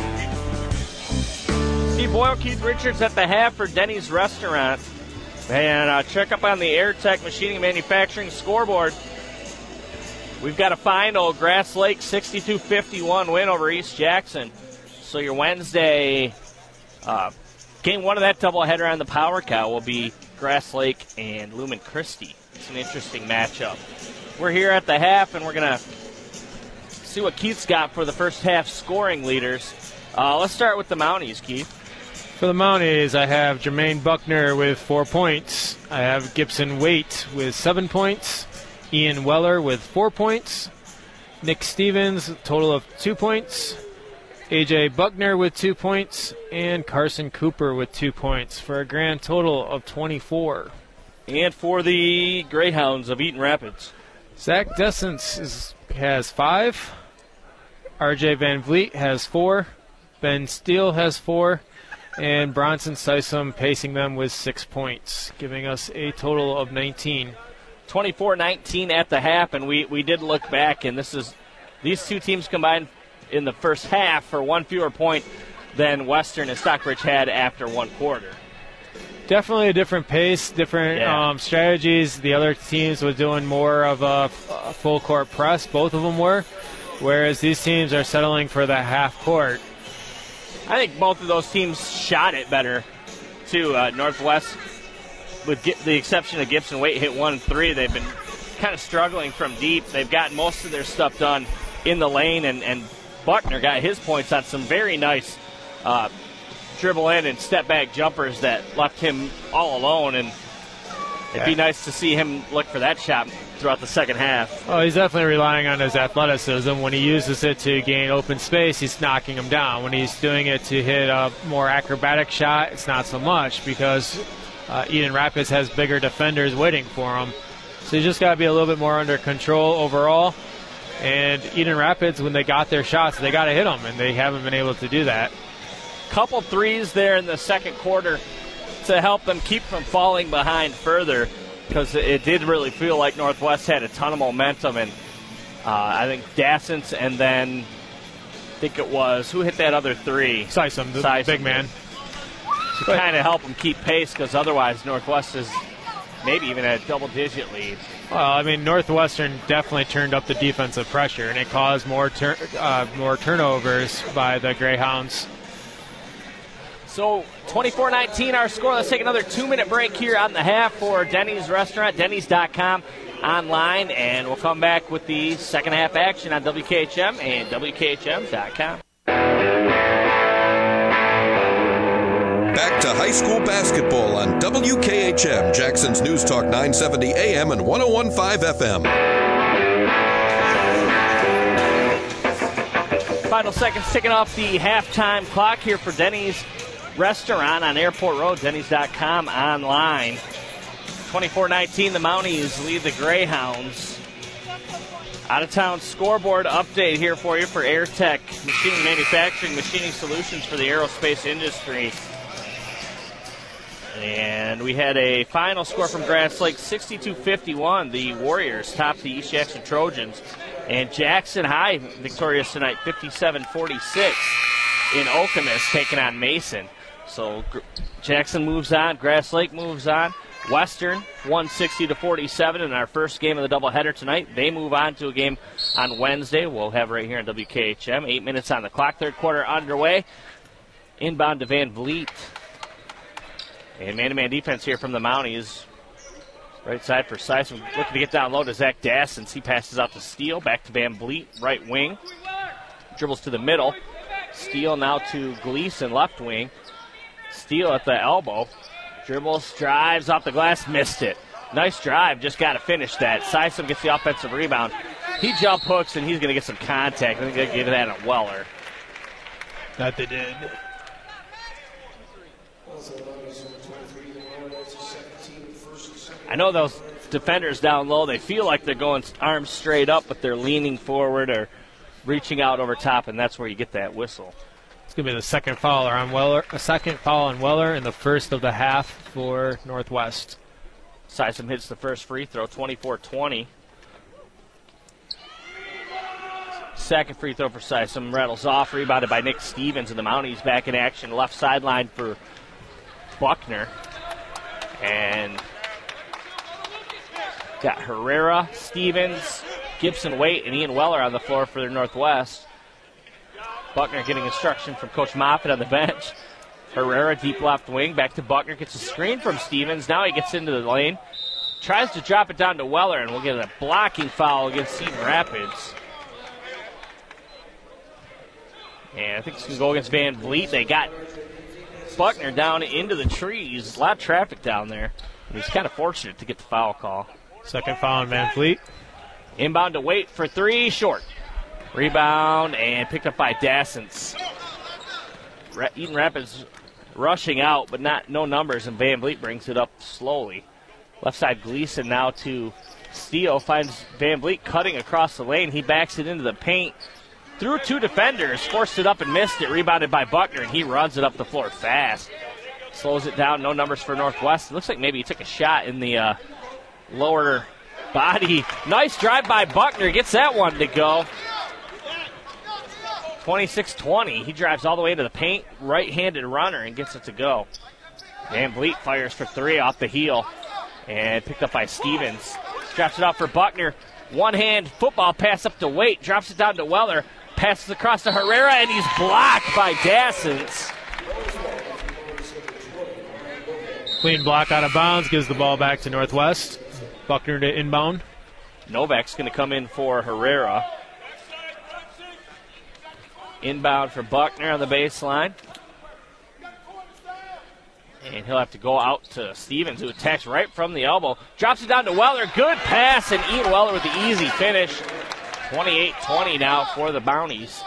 Steve Boyle, Keith Richards at the half for Denny's Restaurant. And uh, check up on the Airtech Machining and Manufacturing scoreboard. We've got a final Grass Lake sixty-two fifty-one win over East Jackson. So your Wednesday uh, game one of that doubleheader on the Power Cow will be Grass Lake and Lumen Christi. It's an interesting matchup. We're here at the half, and we're going to see what Keith's got for the first half scoring leaders. Uh, let's start with the Mounties, Keith. For the Mounties, I have Jermaine Buckner with four points. I have Gibson Waite with seven points. Ian Weller with four points. Nick Stevens, a total of two points. A J Buckner with two points. And Carson Cooper with two points for a grand total of twenty-four. And for the Greyhounds of Eaton Rapids, Zach Dessence is, has five. R J Van Vliet has four. Ben Steele has four. And Bronson Sisum pacing them with six points, giving us a total of nineteen twenty-four nineteen at the half, and we, we did look back, and this is these two teams combined in the first half for one fewer point than Western and Stockbridge had after one quarter. Definitely a different pace, different Yeah. um, strategies. The other teams were doing more of a, a full court press, both of them were, whereas these teams are settling for the half court. I think both of those teams shot it better, too. Uh, Northwest, with Gi- the exception of Gibson Waite, hit one and three. They've been kind of struggling from deep. They've got most of their stuff done in the lane, and, and Buckner got his points on some very nice uh, dribble in and step back jumpers that left him all alone, and it'd be nice to see him look for that shot throughout the second half. Oh, he's definitely relying on his athleticism. When he uses it to gain open space, he's knocking him down. When he's doing it to hit a more acrobatic shot, it's not so much, because uh, Eden Rapids has bigger defenders waiting for him. So you just got to be a little bit more under control overall. And Eden Rapids, when they got their shots, they got to hit them, and they haven't been able to do that. Couple threes there in the second quarter to help them keep from falling behind further, because it did really feel like Northwest had a ton of momentum, and uh, I think Dassens, and then I think it was, who hit that other three? Sysom, the Sysom. big man. To kind of help them keep pace, because otherwise Northwest is maybe even at a double-digit lead. Well, I mean, Northwestern definitely turned up the defensive pressure, and it caused more tur- uh, more turnovers by the Greyhounds. So twenty-four nineteen our score. Let's take another two-minute break here on the half for Denny's Restaurant, Denny's dot com online, and we'll come back with the second half action on W K H M and W K H M dot com. Back to high school basketball on W K H M, Jackson's News Talk nine seventy A M and one oh one point five F M. Final seconds ticking off the halftime clock here for Denny's Restaurant on Airport Road, Denny's dot com online. twenty-four nineteen, the Mounties lead the Greyhounds. Out-of-town scoreboard update here for you for AirTech Machining Manufacturing, machining solutions for the aerospace industry. And we had a final score from Grass Lake, sixty-two fifty-one. The Warriors topped the East Jackson Trojans. And Jackson High victorious tonight, fifty-seven forty-six in Okemos, taking on Mason. So Jackson moves on, Grass Lake moves on. Western, one sixty to forty-seven in our first game of the doubleheader tonight. They move on to a game on Wednesday. We'll have right here on W K H M. Eight minutes on the clock, third quarter underway. Inbound to Van Vliet. And man-to-man defense here from the Mounties. Right side for Sysom, looking to get down low to Zach Dassens. He passes out to Steele, back to Van Vliet, right wing. Dribbles to the middle. Steele now to Gleason, left wing. Steele at the elbow. Dribbles, drives off the glass, missed it. Nice drive, just got to finish that. Sysom gets the offensive rebound. He jump hooks, and he's going to get some contact. I think they're going to give that a Weller. That they did. I know those defenders down low, they feel like they're going arms straight up, but they're leaning forward or reaching out over top, and that's where you get that whistle. It's going to be the second foul on Weller, a second foul on Weller, and the first of the half for Northwest. Sysom hits the first free throw, twenty-four twenty. Second free throw for Sysom rattles off, rebounded by Nick Stevens, and the Mounties back in action, left sideline for Buckner. And got Herrera, Stevens, Gibson Waite, and Ian Weller on the floor for the Northwest. Buckner getting instruction from Coach Moffitt on the bench. Herrera, deep left wing, back to Buckner, gets a screen from Stevens. Now he gets into the lane, tries to drop it down to Weller, and we'll get a blocking foul against Cedar Rapids. And I think it's going to go against Van Vliet. They got Buckner down into the trees. A lot of traffic down there. And he's kind of fortunate to get the foul call. Second foul on Van Vliet. Inbound to Waite for three, short. Rebound and picked up by Dassens. Ra- Eden Rapids rushing out, but not no numbers, and Van Vliet brings it up slowly. Left side Gleason now to Steele, finds Van Vliet cutting across the lane. He backs it into the paint. Through two defenders, forced it up and missed it. Rebounded by Buckner, and he runs it up the floor fast. Slows it down, no numbers for Northwest. It looks like maybe he took a shot in the uh, lower body. Nice drive by Buckner. Gets that one to go. twenty-six twenty. He drives all the way to the paint. Right-handed runner and gets it to go. Van Vliet fires for three off the heel. And picked up by Stevens. Drops it off for Buckner. One-hand football pass up to Waite. Drops it down to Weller. Passes across to Herrera, and he's blocked by Dassens. Clean block out of bounds. Gives the ball back to Northwest. Buckner to inbound. Novak's going to come in for Herrera. Inbound for Buckner on the baseline. And he'll have to go out to Stevens, who attacks right from the elbow. Drops it down to Weller. Good pass, and Ian Weller with the easy finish. twenty-eight twenty now for the Bounties.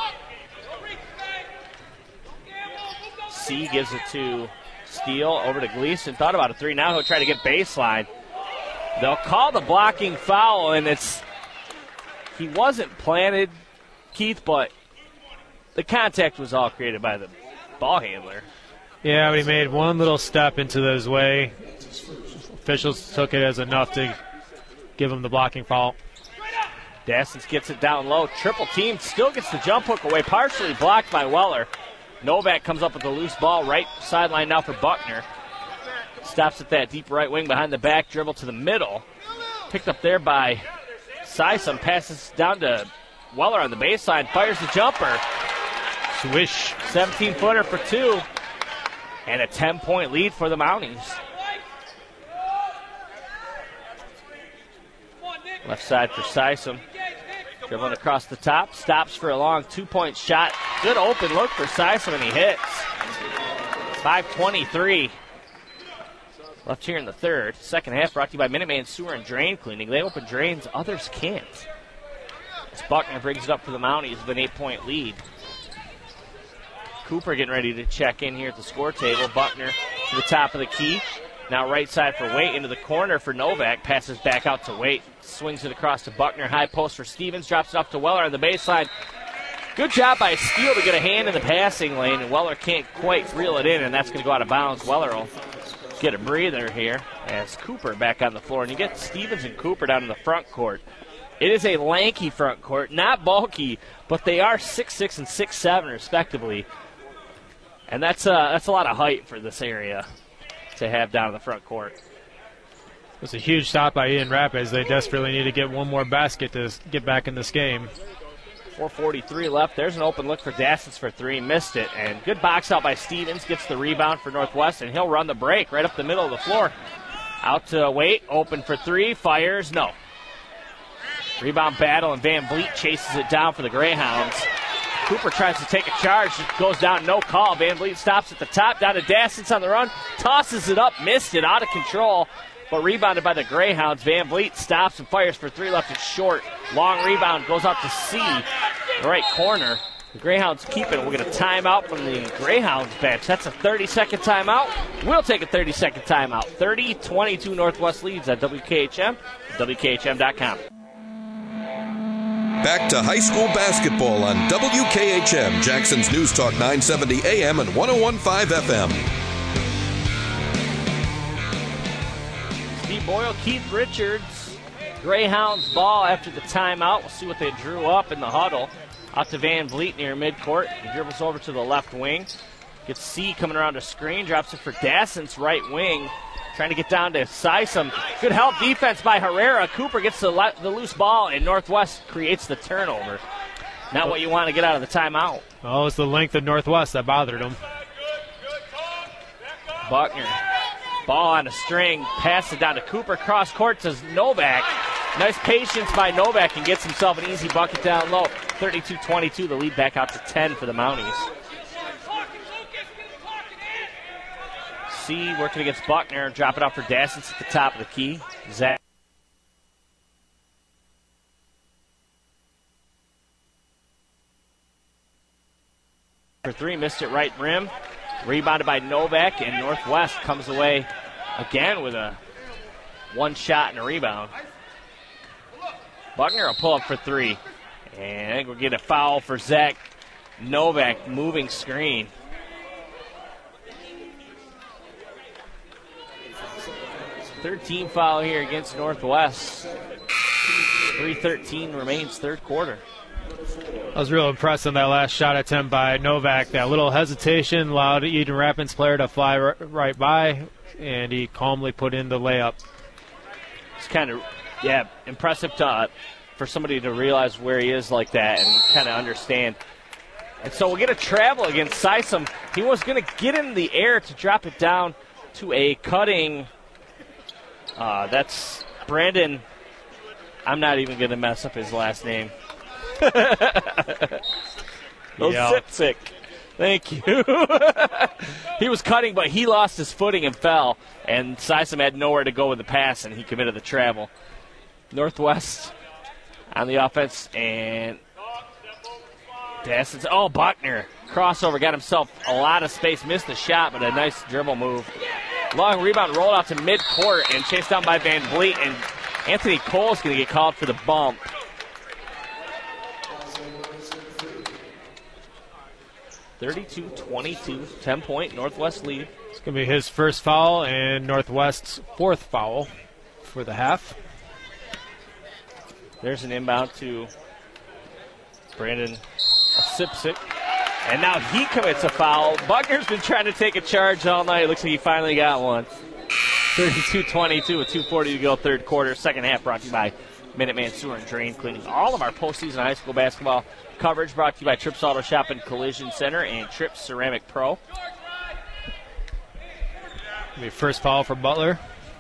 C gives it to Steele, over to Gleason. Thought about a three. Now he'll try to get baseline. They'll call the blocking foul, and it's he wasn't planted, Keith, but the contact was all created by the ball handler. Yeah, but he made one little step into his way. Officials took it as enough to give him the blocking foul. Dassens gets it down low. Triple team, still gets the jump hook away, partially blocked by Weller. Novak comes up with a loose ball, right sideline now for Buckner. Stops at that deep right wing behind the back, dribble to the middle. Picked up there by Sisum, passes down to Weller on the baseline, fires the jumper. Swish. seventeen-footer for two. And a ten-point lead for the Mounties. Left side for Sisum. Dribbling across the top. Stops for a long two-point shot. Good open look for Sisum, and he hits. five twenty-three. Left here in the third. Second half brought to you by Minuteman Sewer and Drain Cleaning. They open drains others can't. As Buckner brings it up for the Mounties with an eight-point lead. Cooper getting ready to check in here at the score table. Buckner to the top of the key. Now right side for Waite, into the corner for Novak. Passes back out to Waite. Swings it across to Buckner. High post for Stevens. Drops it off to Weller on the baseline. Good job by Steele to get a hand in the passing lane, and Weller can't quite reel it in, and that's going to go out of bounds. Weller will get a breather here as Cooper back on the floor. And you get Stevens and Cooper down in the front court. It is a lanky front court, not bulky, but they are six six and six seven respectively. And that's, uh, that's a lot of height for this area to have down in the front court. It's a huge stop by Ian Rapids. They desperately need to get one more basket to get back in this game. four forty-three left. There's an open look for Dassens for three. Missed it. And good box out by Stevens. Gets the rebound for Northwest, and he'll run the break right up the middle of the floor. Out to Waite. Open for three. Fires. No. Rebound battle, and Van Vliet chases it down for the Greyhounds. Cooper tries to take a charge. It goes down, no call. Van Vliet stops at the top, down to Dassens on the run. Tosses it up, missed it, out of control. But rebounded by the Greyhounds. Van Vliet stops and fires for three, left it short. Long rebound, goes out to C, the right corner. The Greyhounds keep it. We'll get a timeout from the Greyhounds bench. That's a thirty-second timeout. We'll take a thirty-second timeout. thirty twenty-two Northwest leads at W K H M, W K H M dot com. Back to high school basketball on W K H M, Jackson's News Talk nine seventy A M and one oh one point five F M. Steve Boyle, Keith Richards. Greyhounds ball after the timeout. We'll see what they drew up in the huddle. Out to Van Vliet near midcourt. He dribbles over to the left wing. Gets C coming around a screen. Drops it for Dassens, right wing. Trying to get down to Sisum. Good help defense by Herrera. Cooper gets the, le- the loose ball, and Northwest creates the turnover. Not what you want to get out of the timeout. Oh, it's the length of Northwest that bothered him. Buckner. Ball on a string. Pass it down to Cooper. Cross court to Novak. Nice patience by Novak, and gets himself an easy bucket down low. thirty-two twenty-two, the lead back out to ten for the Mounties. C working against Buckner. Drop it off for Dassens at the top of the key. Zach. For three, missed it right rim. Rebounded by Novak, and Northwest comes away again with a one shot and a rebound. Buckner will pull up for three. And I think we'll get a foul for Zach Novak, moving screen. Third team foul here against Northwest. three thirteen remains third quarter. I was real impressed on that last shot attempt by Novak. That little hesitation allowed Eden Rapids player to fly r- right by, and he calmly put in the layup. It's kind of, yeah, impressive to, uh, for somebody to realize where he is like that and kind of understand. And so we'll get a travel against Sisum. He was going to get in the air to drop it down to a cutting. Uh, that's Brandon. I'm not even going to mess up his last name. Osipsik. Thank you. He was cutting, but he lost his footing and fell, and Sisum had nowhere to go with the pass, and he committed the travel. Northwest on the offense, and Dassens. Oh, Buckner. Crossover, got himself a lot of space, missed the shot, but a nice dribble move. Long rebound, rolled out to midcourt, and chased down by Van Vliet, and Anthony Cole's going to get called for the bump. thirty-two twenty-two, ten-point Northwest lead. It's going to be his first foul and Northwest's fourth foul for the half. There's an inbound to Brandon Osipsik. And now he commits a foul. Buckner's been trying to take a charge all night. Looks like he finally got one. thirty-two twenty-two with two forty to go, third quarter. Second half brought to you by Minuteman Sewer and Drain Cleaning. All of our postseason high school basketball coverage brought to you by Trips Auto Shop and Collision Center and Trips Ceramic Pro. Be first foul for Butler.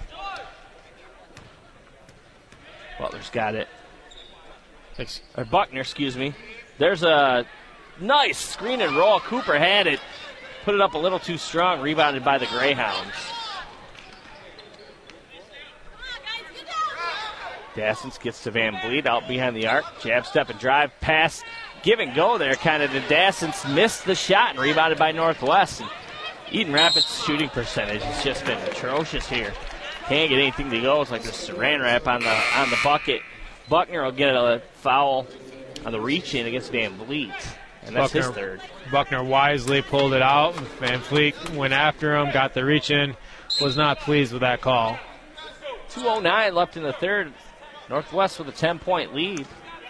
Butler's got it. Thanks. Or Buckner, excuse me. There's a nice screen and roll. Cooper had it. Put it up a little too strong. Rebounded by the Greyhounds. Dassens gets to Van Vliet out behind the arc. Jab, step, and drive. Pass, give and go there kind of to Dassens. Missed the shot and rebounded by Northwest. And Eden Rapids' shooting percentage has just been atrocious here. Can't get anything to go. It's like a saran wrap on the on the bucket. Buckner will get a foul on the reach-in against Van Vliet. And that's Buckner, his third. Buckner wisely pulled it out. Van Vliet went after him, got the reach-in. Was not pleased with that call. two oh nine left in the third. Northwest with a ten-point lead.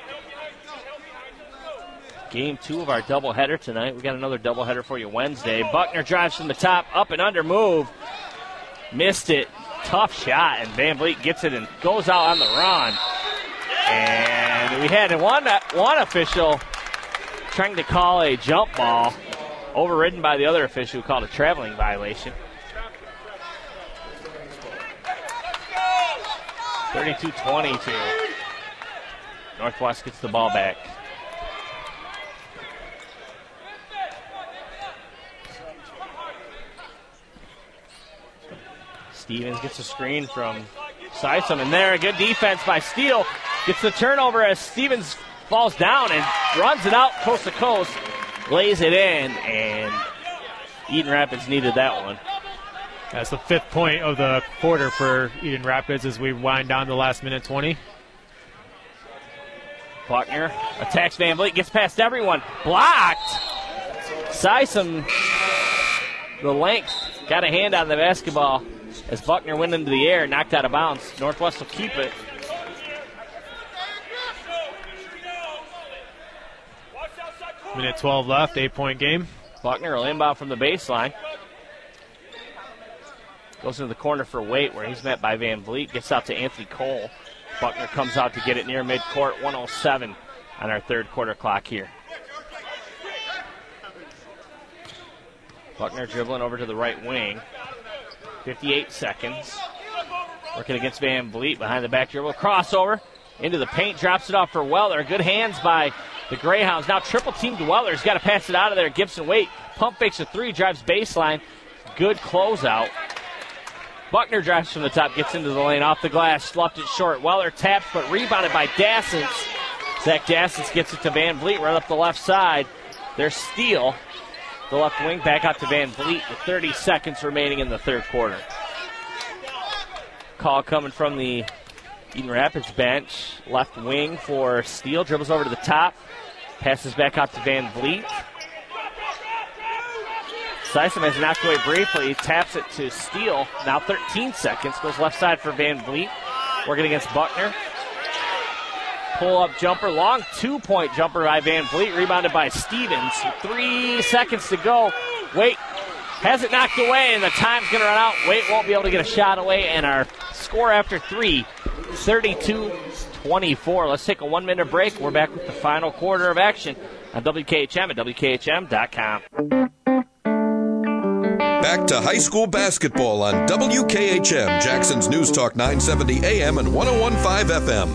Game two of our doubleheader tonight. We got another doubleheader for you Wednesday. Buckner drives from the top, up and under move. Missed it. Tough shot, and Van Vliet gets it and goes out on the run. And we had one, one official trying to call a jump ball, overridden by the other official who called a traveling violation. thirty-two twenty-two. Northwest gets the ball back. Stevens gets a screen from Sisum, and there, a good defense by Steele. Gets the turnover as Stevens falls down and runs it out coast to coast, lays it in, and Eden Rapids needed that one. That's the fifth point of the quarter for Eden Rapids as we wind down the last minute twenty. Buckner attacks Van Vliet, gets past everyone, blocked. Sisum, the length, got a hand on the basketball as Buckner went into the air, knocked out of bounds. Northwest will keep it. Minute twelve left, eight-point game. Buckner will inbound from the baseline. Goes into the corner for Waite, where he's met by Van Vliet. Gets out to Anthony Cole. Buckner comes out to get it near midcourt. one oh seven on our third quarter clock here. Buckner dribbling over to the right wing. fifty-eight seconds. Working against Van Vliet behind the back dribble. Crossover into the paint. Drops it off for Weller. Good hands by the Greyhounds. Now triple teamed Weller. He's got to pass it out of there. Gibson Waite. Pump fakes a three. Drives baseline. Good closeout. Buckner drives from the top. Gets into the lane. Off the glass. Left it short. Weller taps but rebounded by Dassens. Zach Dassens gets it to Van Vliet right up the left side. There's Steele. The left wing back out to Van Vliet with thirty seconds remaining in the third quarter. Call coming from the Eden Rapids bench. Left wing for Steele. Dribbles over to the top. Passes back out to Van Vliet. Sysom has knocked away briefly. He taps it to Steele. Now thirteen seconds. Goes left side for Van Vliet. Working against Buckner. Pull-up jumper. Long two-point jumper by Van Vliet. Rebounded by Stevens. Three seconds to go. Waite has it knocked away, and the time's going to run out. Waite won't be able to get a shot away, and our score after three, thirty-two twenty-four. Let's take a one-minute break. We're back with the final quarter of action on W K H M and W K H M dot com. Back to high school basketball on W K H M, Jackson's News Talk nine seventy A M and one oh one point five F M.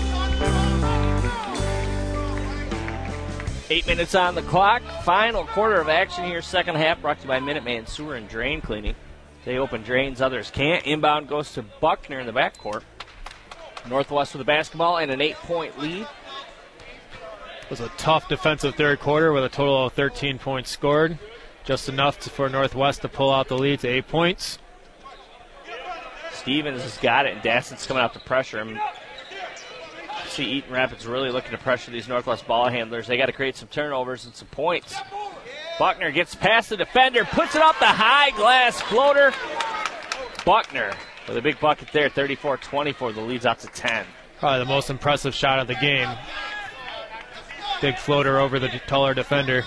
Eight minutes on the clock. Final quarter of action here. Second half brought to you by Minuteman Sewer and Drain Cleaning. They open drains, others can't. Inbound goes to Buckner in the backcourt. Northwest with the basketball and an eight-point lead. It was a tough defensive third quarter with a total of thirteen points scored. Just enough to, for Northwest to pull out the lead to eight points. Stevens has got it, and Dasson's coming out to pressure him. See Eaton Rapids really looking to pressure these Northwest ball handlers. They got to create some turnovers and some points. Buckner gets past the defender, puts it up the high glass floater. Buckner with a big bucket there, thirty-four twenty-four. The lead's out to ten. Probably the most impressive shot of the game. Big floater over the taller defender.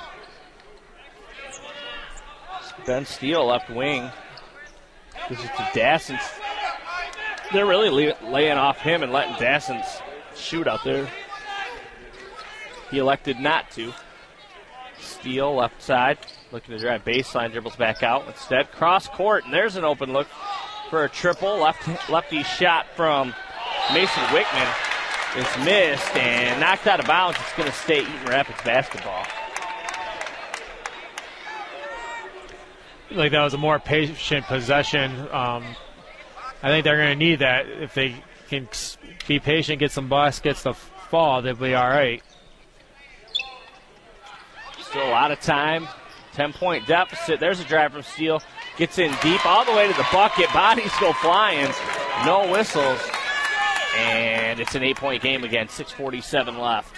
Ben Steele, left wing. Gives it to Dassons. They're really lay- laying off him and letting Dassons shoot out there. He elected not to. Steele, left side, looking to drive baseline, dribbles back out. Instead, cross court, and there's an open look for a triple. Left lefty shot from Mason Wickman is missed and knocked out of bounds. It's going to stay Eaton Rapids basketball. Like that was a more patient possession. Um, I think they're going to need that. If they can be patient, get some baskets to fall, they'll be all right. Still a lot of time. ten-point deficit. There's a drive from Steele. Gets in deep all the way to the bucket. Bodies go flying. No whistles. And it's an eight-point game again. six forty-seven left.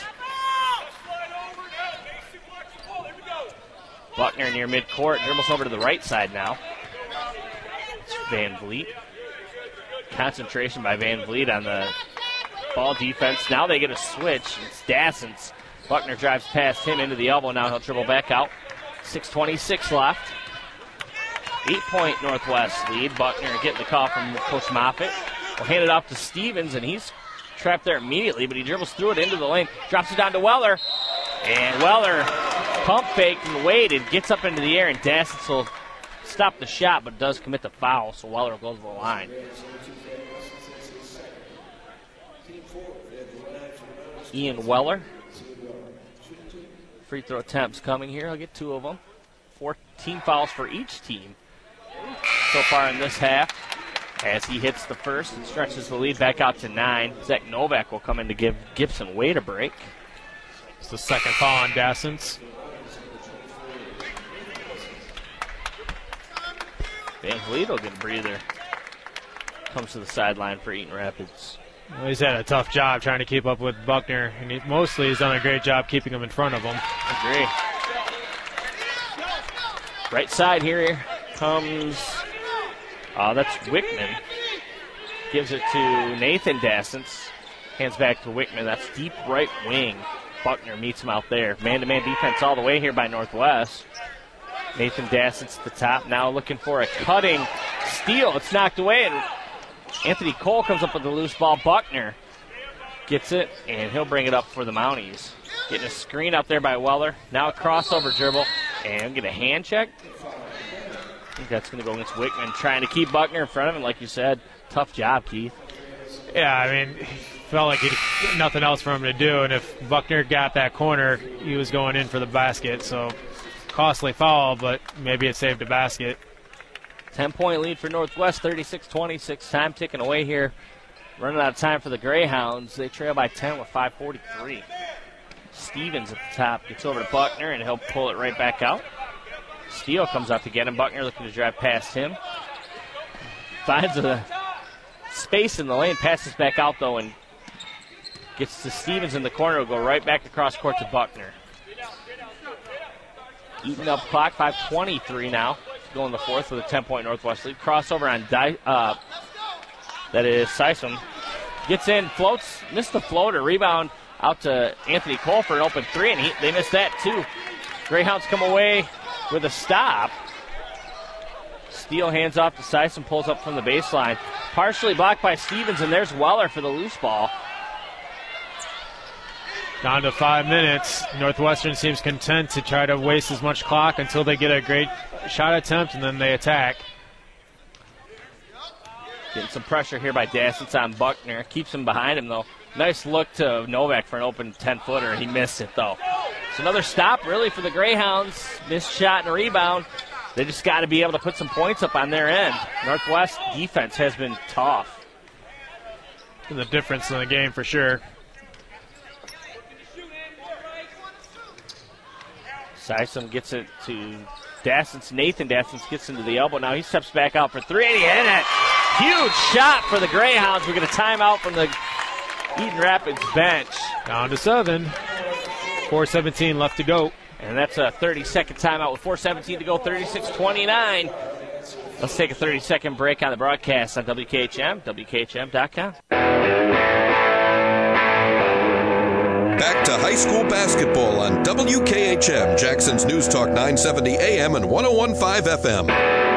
Buckner near midcourt, dribbles over to the right side now. It's Van Vliet. Concentration by Van Vliet on the ball defense. Now they get a switch. It's Dassons. Buckner drives past him into the elbow. Now he'll dribble back out. six twenty-six left. Eight-point Northwest lead. Buckner getting the call from Coach Moffitt. Will hand it off to Stevens, and he's trapped there immediately, but he dribbles through it into the lane. Drops it down to Weller. And Weller pump fake and waited, gets up into the air, and Dassons will stop the shot, but does commit the foul, so Weller goes to the line. Ian Weller. Free throw attempts coming here. I'll get two of them. Four team fouls for each team so far in this half. As he hits the first and stretches the lead back out to nine. Zach Novak will come in to give Gibson Wade a break. It's the second foul on Dassons. Van Vliet will get a breather. Comes to the sideline for Eaton Rapids. Well, he's had a tough job trying to keep up with Buckner, and he, mostly he's done a great job keeping him in front of him. Agree. Right side here comes, uh, that's Wickman. Gives it to Nathan Dassons. Hands back to Wickman. That's deep right wing. Buckner meets him out there. Man-to-man defense all the way here by Northwest. Nathan Dassons at the top. Now looking for a cutting steal. It's knocked away, and Anthony Cole comes up with the loose ball. Buckner gets it, and he'll bring it up for the Mounties. Getting a screen out there by Weller. Now a crossover dribble, and get a hand check. I think that's going to go against Wickman, trying to keep Buckner in front of him, like you said. Tough job, Keith. Yeah, I mean, felt like he had nothing else for him to do, and if Buckner got that corner, he was going in for the basket. So costly foul, but maybe it saved a basket. ten-point lead for Northwest, thirty-six twenty-six. Time ticking away here. Running out of time for the Greyhounds. They trail by ten with five forty-three. Stevens at the top gets over to Buckner, and he'll pull it right back out. Steele comes up to get him. Buckner looking to drive past him. Finds a space in the lane, passes back out, though, and gets to Stevens in the corner. Will go right back across court to Buckner. eating up clock. five twenty-three now to go in the fourth with a ten-point Northwest lead. Crossover on Di- uh, that is Sisson. Gets in, floats, missed the floater. Rebound out to Anthony Cole for an open three, and he, they missed that too. Greyhounds come away with a stop. Steele hands off to Sisson, pulls up from the baseline. Partially blocked by Stevens, and there's Weller for the loose ball. Down to five minutes. Northwestern seems content to try to waste as much clock until they get a great shot attempt, and then they attack. Getting some pressure here by Dassett on Buckner. Keeps him behind him, though. Nice look to Novak for an open ten-footer. He missed it, though. It's another stop, really, for the Greyhounds. Missed shot and a rebound. They just got to be able to put some points up on their end. Northwest defense has been tough. And the difference in the game for sure. Sisson gets it to Dassens. Nathan Dassens gets into the elbow. Now he steps back out for three, and he hit it. Huge shot for the Greyhounds. We get a timeout from the Eaton Rapids bench. Down to seven. four seventeen left to go. And that's a thirty-second timeout with four seventeen to go, thirty-six twenty-nine. Let's take a thirty-second break on the broadcast on W K H M, W K H M dot com. Back to high school basketball on W K H M, Jackson's News Talk nine seventy A M and one oh one point five F M.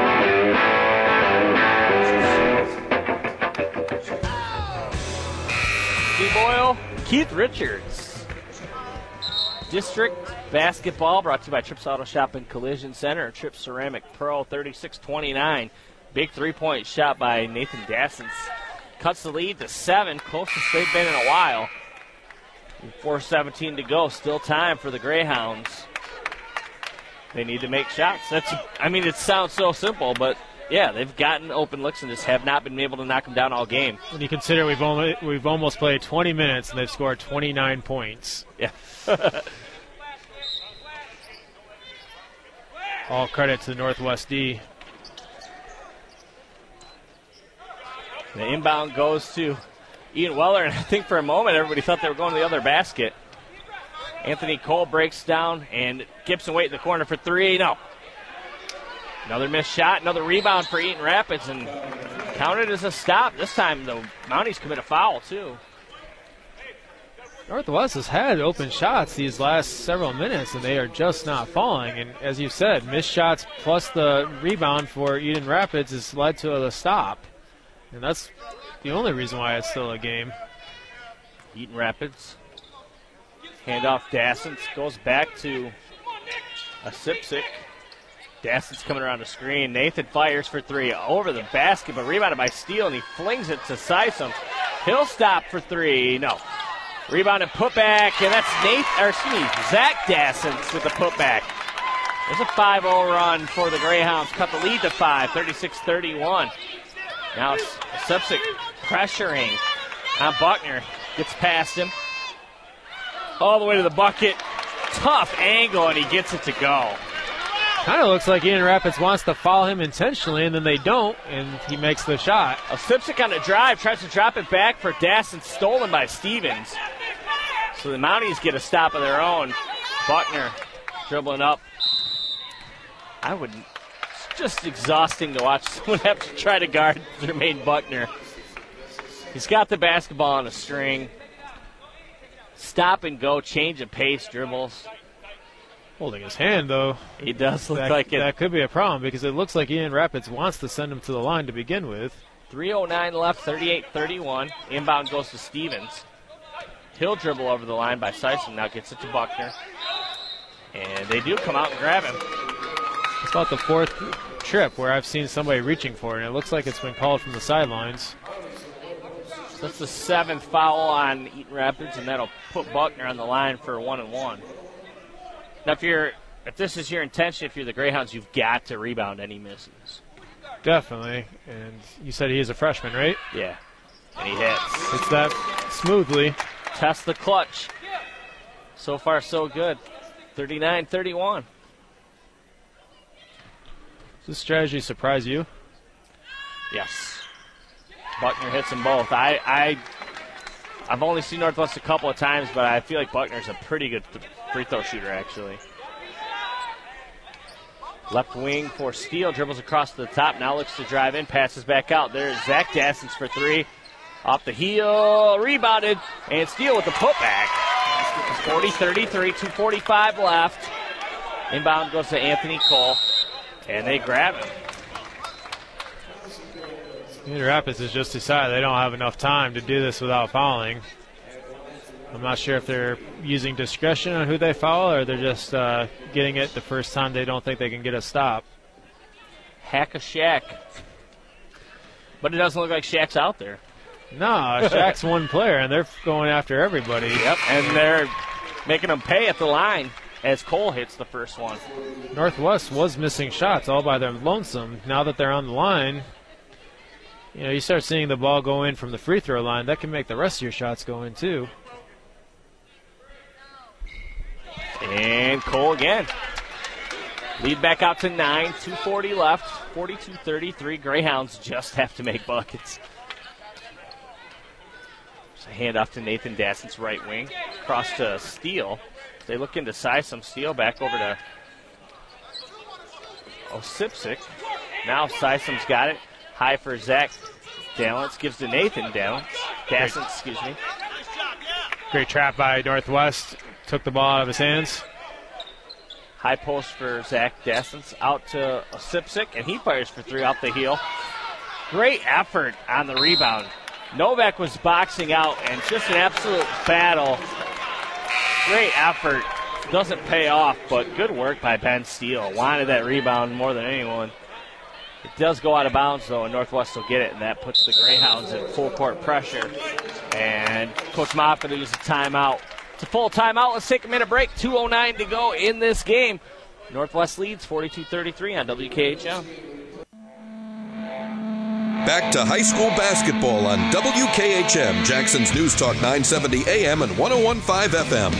Steve Boyle, Keith Richards. District basketball brought to you by Trips Auto Shop and Collision Center. Trips Ceramic Pro, thirty-six twenty-nine. Big three-point shot by Nathan Dassens. Cuts the lead to seven, closest they've been in a while. four seventeen to go, still time for the Greyhounds. They need to make shots. That's, I mean, it sounds so simple, but yeah, they've gotten open looks and just have not been able to knock them down all game. When you consider we've only we've almost played twenty minutes and they've scored twenty-nine points. Yeah. All credit to the Northwest D. The inbound goes to Ian Weller, and I think for a moment everybody thought they were going to the other basket. Anthony Cole breaks down, and Gibson Waite in the corner for three. No. Another missed shot, another rebound for Eaton Rapids, and counted as a stop. This time the Mounties commit a foul, too. Northwest has had open shots these last several minutes, and they are just not falling. And as you said, missed shots plus the rebound for Eaton Rapids has led to a stop. And that's the only reason why it's still a game. Eaton Rapids. Handoff Dassens. Goes back to a Sipsic. Dassens coming around the screen. Nathan fires for three. Over the basket, but rebounded by Steele, and he flings it to Sisson. He'll stop for three. No. Rebound and putback, and that's Nathan, or excuse me, Zach Dassens with the putback. There's a five oh run for the Greyhounds. Cut the lead to five, thirty-six thirty-one. Now Sipsic pressuring on Buckner. Gets past him. All the way to the bucket. Tough angle, and he gets it to go. Kind of looks like Eaton Rapids wants to foul him intentionally, and then they don't, and he makes the shot. A Sipsic on the drive, tries to drop it back for Dassens, stolen by Stevens. So the Mounties get a stop of their own. Buckner dribbling up. I would, it's just exhausting to watch someone have to try to guard Jermaine Buckner. He's got the basketball on a string. Stop and go, change of pace dribbles. Holding his hand, though. He does look that, like it. That could be a problem because it looks like Eaton Rapids wants to send him to the line to begin with. three oh nine left, thirty-eight thirty-one. Inbound goes to Stevens. He'll dribble over the line by Sisson. Now gets it to Buckner. And they do come out and grab him. It's about the fourth trip where I've seen somebody reaching for it, and it looks like it's been called from the sidelines. So that's the seventh foul on Eaton Rapids, and that'll put Buckner on the line for a one and one. Now, if you're, if this is your intention, if you're the Greyhounds, you've got to rebound any misses. Definitely. And you said he is a freshman, right? Yeah. And he hits. Hits that smoothly. Test the clutch. So far, so good. thirty-nine thirty-one. Does this strategy surprise you? Yes. Buckner hits them both. I, I, I've only seen Northwest a couple of times, but I feel like Buckner's a pretty good th- free throw shooter, actually. Left wing for Steele, dribbles across the top, now looks to drive in, passes back out. There's Zach Dassens for three. Off the heel, rebounded, and Steele with the putback. forty thirty-three, two forty-five left. Inbound goes to Anthony Cole, and they grab him. Cedar Rapids has just decided they don't have enough time to do this without fouling. I'm not sure if they're using discretion on who they foul or they're just uh, getting it the first time they don't think they can get a stop. Hack a Shaq. But it doesn't look like Shaq's out there. No, Shaq's one player, and they're going after everybody. Yep, and they're making them pay at the line as Cole hits the first one. Northwest was missing shots all by their lonesome. Now that they're on the line, you know, you start seeing the ball go in from the free throw line. That can make the rest of your shots go in, too. And Cole again. Lead back out to nine, two forty left, forty-two thirty-three. Greyhounds just have to make buckets. A handoff to Nathan Dassens, right wing. Cross to Steele. They look into Sisum. Steele back over to Osipsik. Now Sisum's got it. High for Zach. Dallins gives to Nathan Dallins. Dassens, excuse me. Great trap by Northwest. Took the ball out of his hands. High post for Zach Dassens. Out to Osipsik, and he fires for three off the heel. Great effort on the rebound. Novak was boxing out, and just an absolute battle. Great effort. Doesn't pay off, but good work by Ben Steele. Wanted that rebound more than anyone. It does go out of bounds, though, and Northwest will get it, and that puts the Greyhounds in full court pressure. And Coach Moffitt will use a timeout. It's a full timeout. Let's take a minute break. two oh nine to go in this game. Northwest leads forty-two thirty-three on W K H M. Back to high school basketball on W K H M, Jackson's News Talk nine seventy A M and one oh one point five F M.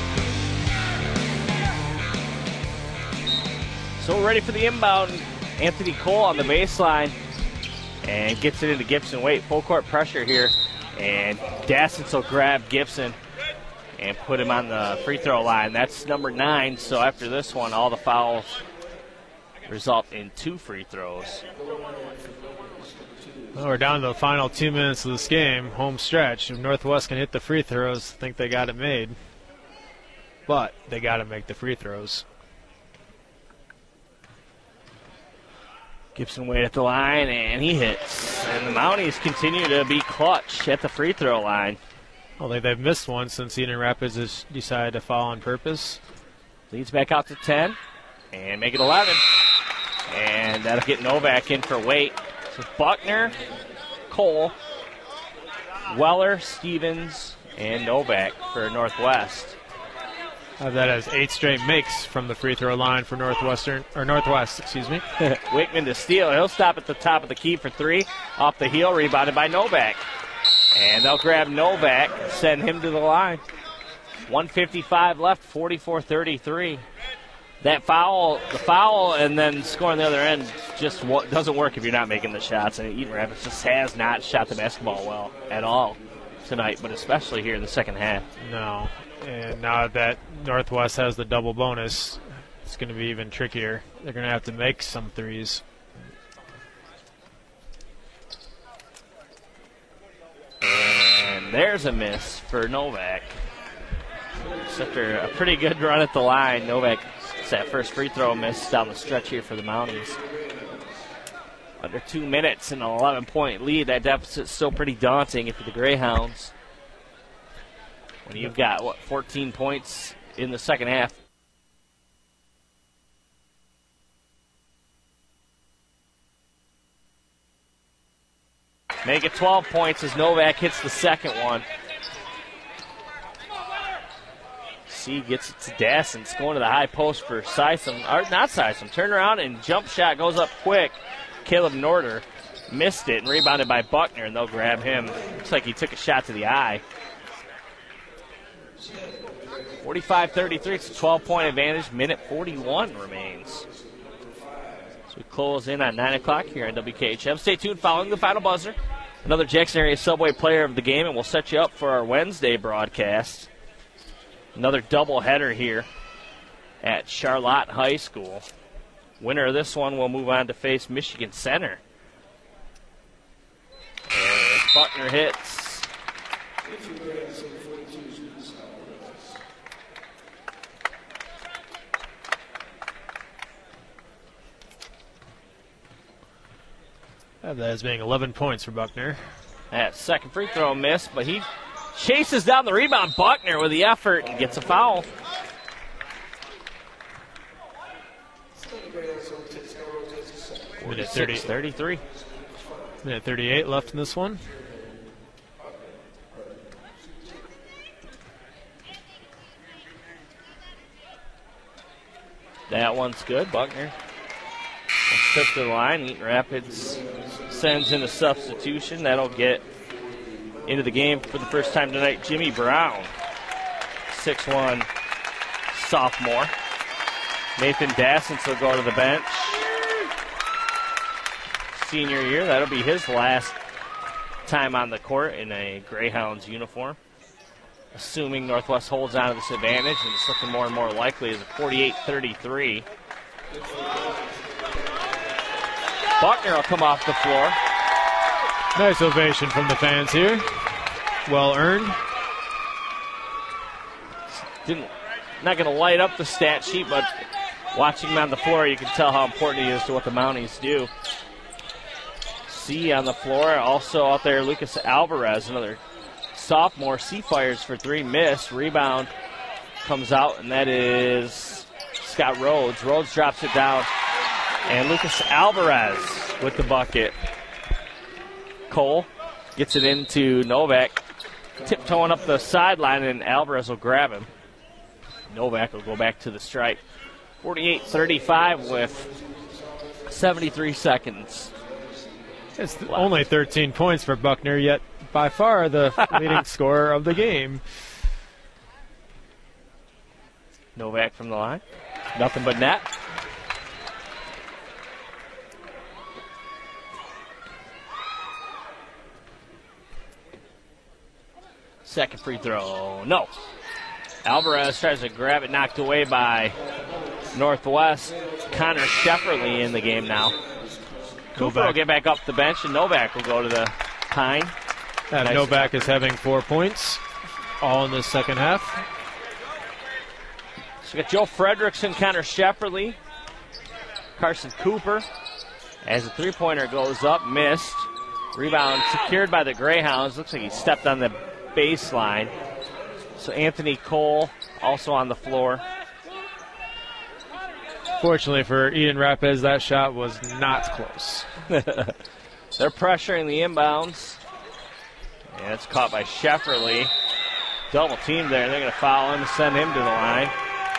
So we're ready for the inbound. Anthony Cole on the baseline and gets it into Gibson. Wait, full court pressure here. And Dassens will grab Gibson and put him on the free throw line. That's number nine, so after this one, all the fouls result in two free throws. Well, we're down to the final two minutes of this game, home stretch. If Northwest can hit the free throws, I think they got it made. But they got to make the free throws. Gibson Wade at the line, and he hits. And the Mounties continue to be clutch at the free throw line. Well, they, they've missed one since Cedar Rapids has decided to foul on purpose. Leads back out to ten, and make it eleven. And that'll get Novak in for Wade. So Buckner, Cole, Weller, Stevens, and Novak for Northwest. I have that as eight straight makes from the free throw line for Northwestern or Northwest, excuse me. Wickman to steal. He'll stop at the top of the key for three. Off the heel, rebounded by Novak. And they'll grab Novak, send him to the line. one fifty-five left, forty-four thirty-three. That foul, the foul, and then scoring the other end just doesn't work if you're not making the shots. And Eaton Rapids just has not shot the basketball well at all tonight, but especially here in the second half. No. And now that Northwest has the double bonus, it's going to be even trickier. They're going to have to make some threes. And there's a miss for Novak. Just after a pretty good run at the line, Novak, that first free throw miss down the stretch here for the Mounties. Under two minutes and an eleven-point lead. That deficit's still pretty daunting if you're the Greyhounds. When you've got, what, fourteen points in the second half. Make it twelve points as Novak hits the second one. C gets it to Dassens, going to the high post for Sisum, or not Sisum, turn around and jump shot goes up quick. Caleb Norder missed it and rebounded by Buckner, and they'll grab him. Looks like he took a shot to the eye. forty-five thirty-three, it's a twelve-point advantage. Minute forty-one remains. So we close in on nine o'clock here on W K H M. Stay tuned following the final buzzer. Another Jackson Area Subway player of the game, and we'll set you up for our Wednesday broadcast. Another doubleheader here at Charlotte High School. Winner of this one will move on to face Michigan Center. And Buckner hits. I have that as being eleven points for Buckner. That second free throw missed, but he chases down the rebound. Buckner with the effort and gets a foul. Minute thirty, thirty-three. Minute thirty-eight left in this one. That one's good. Buckner step to the line. Eaton Rapids sends in a substitution. That'll get into the game for the first time tonight. Jimmy Brown, six one sophomore. Nathan Dassens will go to the bench. Senior year, that'll be his last time on the court in a Greyhounds uniform. Assuming Northwest holds on to this advantage, and it's looking more and more likely as a forty-eight thirty-three. Buckner will come off the floor. Nice ovation from the fans here. Well earned. Didn't, not going to light up the stat sheet, but watching him on the floor, you can tell how important he is to what the Mounties do. C on the floor, also out there, Lucas Alvarez, another sophomore. C fires for three, miss. Rebound comes out, and that is Scott Rhodes. Rhodes drops it down, and Lucas Alvarez with the bucket. Cole gets it into Novak, tiptoeing up the sideline, and Alvarez will grab him. Novak will go back to the stripe. forty-eight thirty-five with seventy-three seconds. It's only thirteen points for Buckner, yet by far the leading scorer of the game. Novak from the line. Nothing but net. Second free throw. No. Alvarez tries to grab it, knocked away by Northwest. Connor Shefferly in the game now. Cooper will get back up the bench, and Novak will go to the pine. And Nice. Novak is having four points, all in the second half. So we got Joe Fredrickson, Connor Shefferly, Carson Cooper. As the three-pointer goes up, missed. Rebound secured by the Greyhounds. Looks like he stepped on the baseline. So Anthony Cole also on the floor. Fortunately for Eden Rapids, that shot was not close. They're pressuring the inbounds. And it's caught by Shefferly. Double team there. They're going to foul him and send him to the line.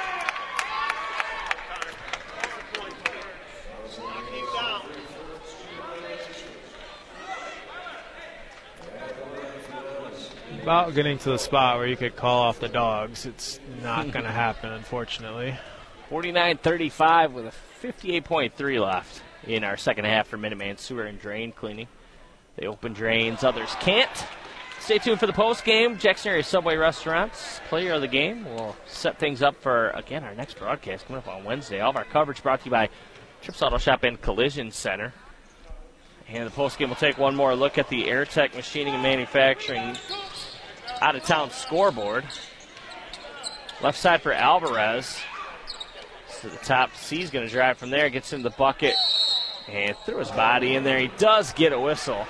About getting to the spot where you could call off the dogs. It's not going to happen, unfortunately. forty-nine thirty-five with a fifty-eight point three left in our second half for Minuteman Sewer and Drain Cleaning. They open drains, others can't. Stay tuned for the post game. Jackson area Subway Restaurants, player of the game. We'll set things up for, again, our next broadcast coming up on Wednesday. All of our coverage brought to you by Trips Auto Shop and Collision Center. And the post game will take one more look at the Airtech Machining and Manufacturing out-of-town scoreboard. Left side for Alvarez. To the top. C's going to drive from there. Gets in the bucket. And threw his body in there. He does get a whistle.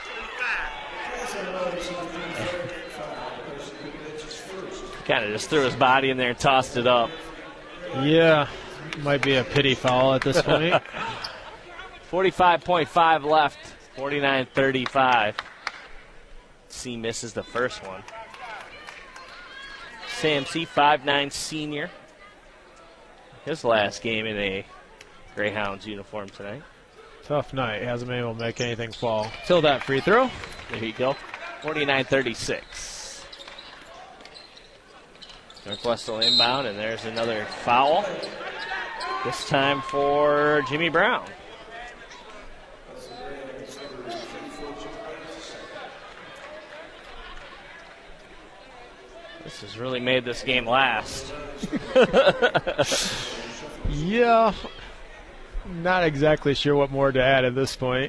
Kind of just threw his body in there and tossed it up. Yeah, might be a pity foul at this point. forty-five point five left. forty-nine thirty-five. C misses the first one. Sam C, five nine senior. His last game in a Greyhounds uniform tonight. Tough night. Hasn't been able to make anything fall. Till that free throw. There you go. forty-nine thirty-six. Northwest will inbound, and there's another foul. This time for Jimmy Brown. This has really made this game last. Yeah. not exactly sure what more to add at this point.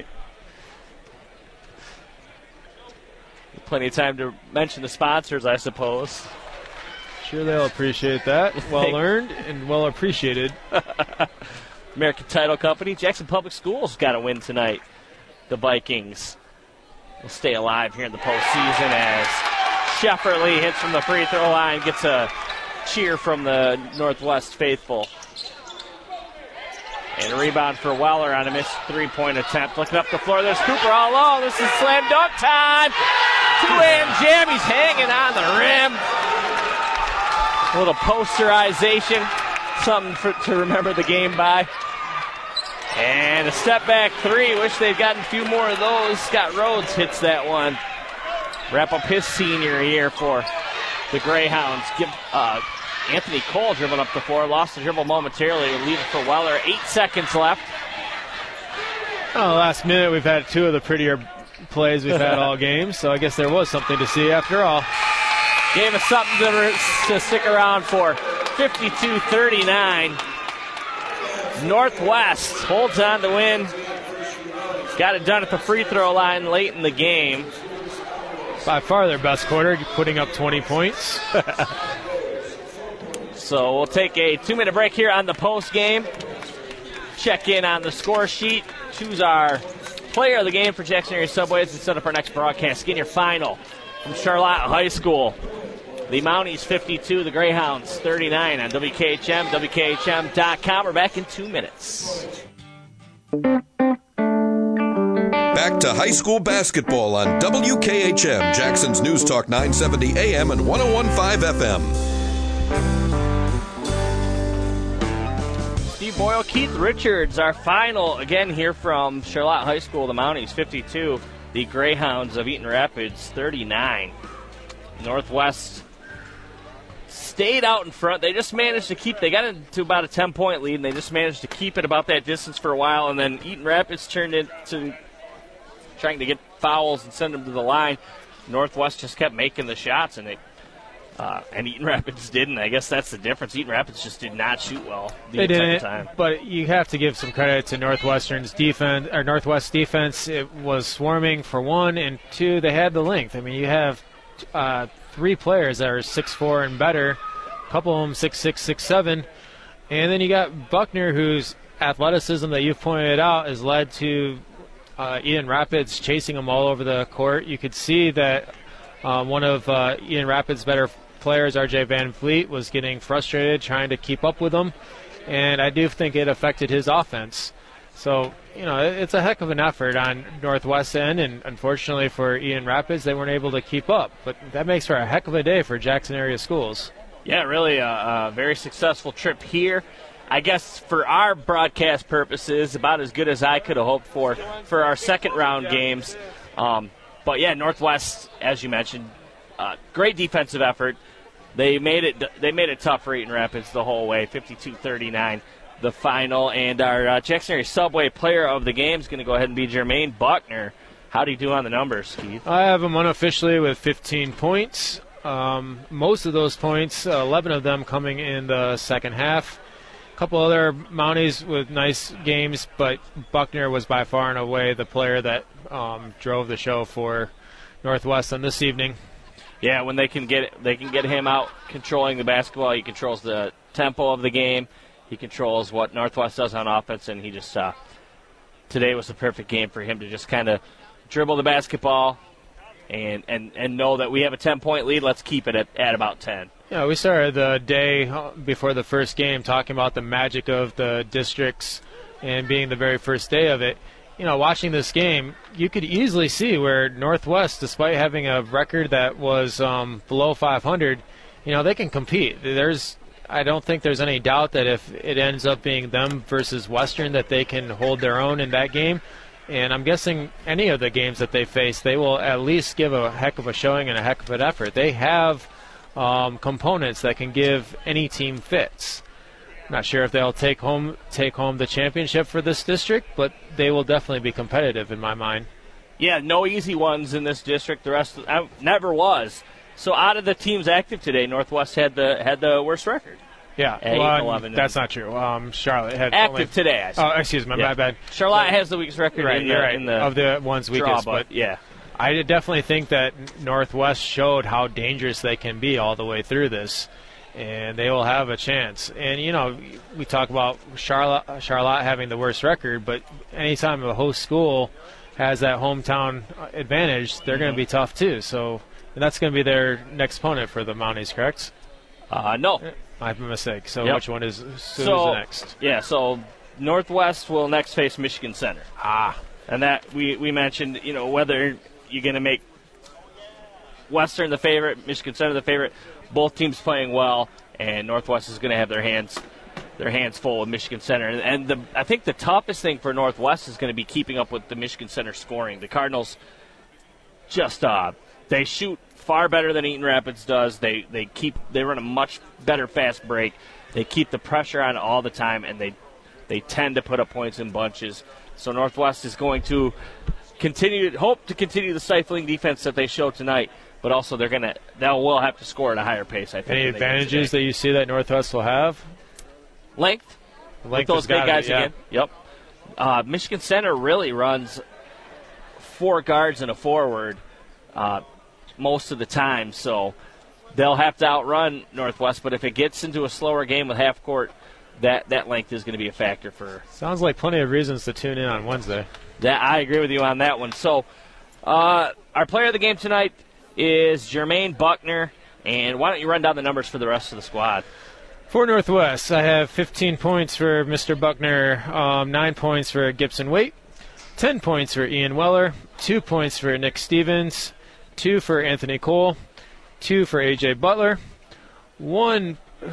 Plenty of time to mention the sponsors, I suppose. Sure, they'll appreciate that. Well earned and well appreciated. American Title Company. Jackson Public Schools got a win tonight. The Vikings will stay alive here in the postseason as Shefferly hits from the free throw line, gets a cheer from the Northwest faithful. And a rebound for Weller on a missed three-point attempt. Looking up the floor, there's Cooper all alone. This is slam dunk time. Two-hand jam, he's hanging on the rim. A little posterization, something for, to remember the game by. And a step-back three. Wish they'd gotten a few more of those. Scott Rhodes hits that one. Wrap up his senior year for the Greyhounds. Give uh, Anthony Cole dribbling up the floor. Lost the dribble momentarily. Leave it for Weller. Eight seconds left. Oh, last minute, we've had two of the prettier plays we've had all game, so I guess there was something to see after all. Gave us something to, to stick around for. fifty-two thirty-nine. Northwest holds on to win. Got it done at the free throw line late in the game. By far their best quarter, putting up twenty points. So we'll take a two-minute break here on the post game. Check in on the score sheet. Choose our player of the game for Jackson Area Subways and set up our next broadcast. Get your final from Charlotte High School. The Mounties fifty-two, the Greyhounds thirty-nine on W K H M, W K H M dot com. We're back in two minutes. Back to high school basketball on W K H M, Jackson's News Talk nine seventy A M and one oh one point five F M. Steve Boyle, Keith Richards, our final again here from Charlotte High School. The Mounties fifty-two, the Greyhounds of Eaton Rapids thirty-nine. Northwest stayed out in front. They just managed to keep, they got into about a ten-point lead, and they just managed to keep it about that distance for a while, and then Eaton Rapids turned into trying to get fouls and send them to the line. Northwest just kept making the shots, and it, uh, and Eaton Rapids didn't. I guess that's the difference. Eaton Rapids just did not shoot well the they entire didn't, time. But you have to give some credit to Northwestern's defense, or Northwest defense. It was swarming for one, and two, they had the length. I mean, you have uh, three players that are six four and better. A couple of them six six, six seven. And then you got Buckner, whose athleticism that you've pointed out has led to uh, Eaton Rapids chasing them all over the court. You could see that uh, one of uh, Eaton Rapids' better players, R J Van Vliet, was getting frustrated trying to keep up with them. And I do think it affected his offense. So, you know, it's a heck of an effort on Northwest end, and unfortunately for Eaton Rapids, they weren't able to keep up. But that makes for a heck of a day for Jackson area schools. Yeah, really a, a very successful trip here. I guess for our broadcast purposes, about as good as I could have hoped for for our second round games. Um, but yeah, Northwest, as you mentioned, uh, great defensive effort. They made it. They made it tough for Eaton Rapids the whole way. fifty-two thirty-nine, the final. And our uh, Jackson area Subway player of the game is going to go ahead and be Jermaine Buckner. How do you do on the numbers, Keith? I have him unofficially with fifteen points. Um, most of those points, uh, eleven of them coming in the second half. A couple other Mounties with nice games, but Buckner was by far and away the player that um, drove the show for Northwest on this evening. Yeah, when they can get they can get him out controlling the basketball, he controls the tempo of the game. He controls what Northwest does on offense, and he just uh, today was the perfect game for him to just kind of dribble the basketball and, and, and know that we have a ten-point lead. Let's keep it at, at about ten. Yeah, we started the day before the first game talking about the magic of the districts and being the very first day of it. You know, watching this game, you could easily see where Northwest, despite having a record that was um, below five hundred, you know, they can compete. There's, I don't think there's any doubt that if it ends up being them versus Western, that they can hold their own in that game. And I'm guessing any of the games that they face, they will at least give a heck of a showing and a heck of an effort. They have um, components that can give any team fits. Not sure if they'll take home take home the championship for this district, but they will definitely be competitive in my mind. Yeah, no easy ones in this district. The rest uh, never was. So out of the teams active today, Northwest had the had the worst record. Yeah, at eight well, and eleven. That's not true. Um, Charlotte had active only, today. I oh, excuse me, yeah. my bad. Charlotte has the weakest record right, in, you're the, right. in the of the ones weakest, draw, but, but yeah. I definitely think that Northwest showed how dangerous they can be all the way through this, and they will have a chance. And, you know, we talk about Charlotte, Charlotte having the worst record, but anytime a host school has that hometown advantage, they're mm-hmm. going to be tough too. So that's going to be their next opponent for the Mounties, correct? Uh, no. My mistake. So yep. which one is who's so, next? Yeah, so Northwest will next face Michigan Center. Ah. And that we, we mentioned, you know, whether you're going to make Western the favorite, Michigan Center the favorite. Both teams playing well, and Northwest is going to have their hands their hands full with Michigan Center. And, and the, I think the toughest thing for Northwest is going to be keeping up with the Michigan Center scoring. The Cardinals just uh, they shoot far better than Eaton Rapids does. They they keep they run a much better fast break. They keep the pressure on all the time, and they they tend to put up points in bunches. So Northwest is going to continue hope to continue the stifling defense that they show tonight, but also they're gonna they'll will have to score at a higher pace. I think. Any advantages that you see that Northwest will have? Length. Length with those big guys it, yeah. again. Yep. Uh, Michigan Center really runs four guards and a forward uh, most of the time, so they'll have to outrun Northwest. But if it gets into a slower game with half court, that that length is going to be a factor for. Sounds like plenty of reasons to tune in on Wednesday. That I agree with you on that one. So, uh, our player of the game tonight is Jermaine Buckner, and why don't you run down the numbers for the rest of the squad? For Northwest, I have fifteen points for Mister Buckner, um, nine points for Gibson Waite, ten points for Ian Weller, two points for Nick Stevens, two for Anthony Cole, two for A J Butler, one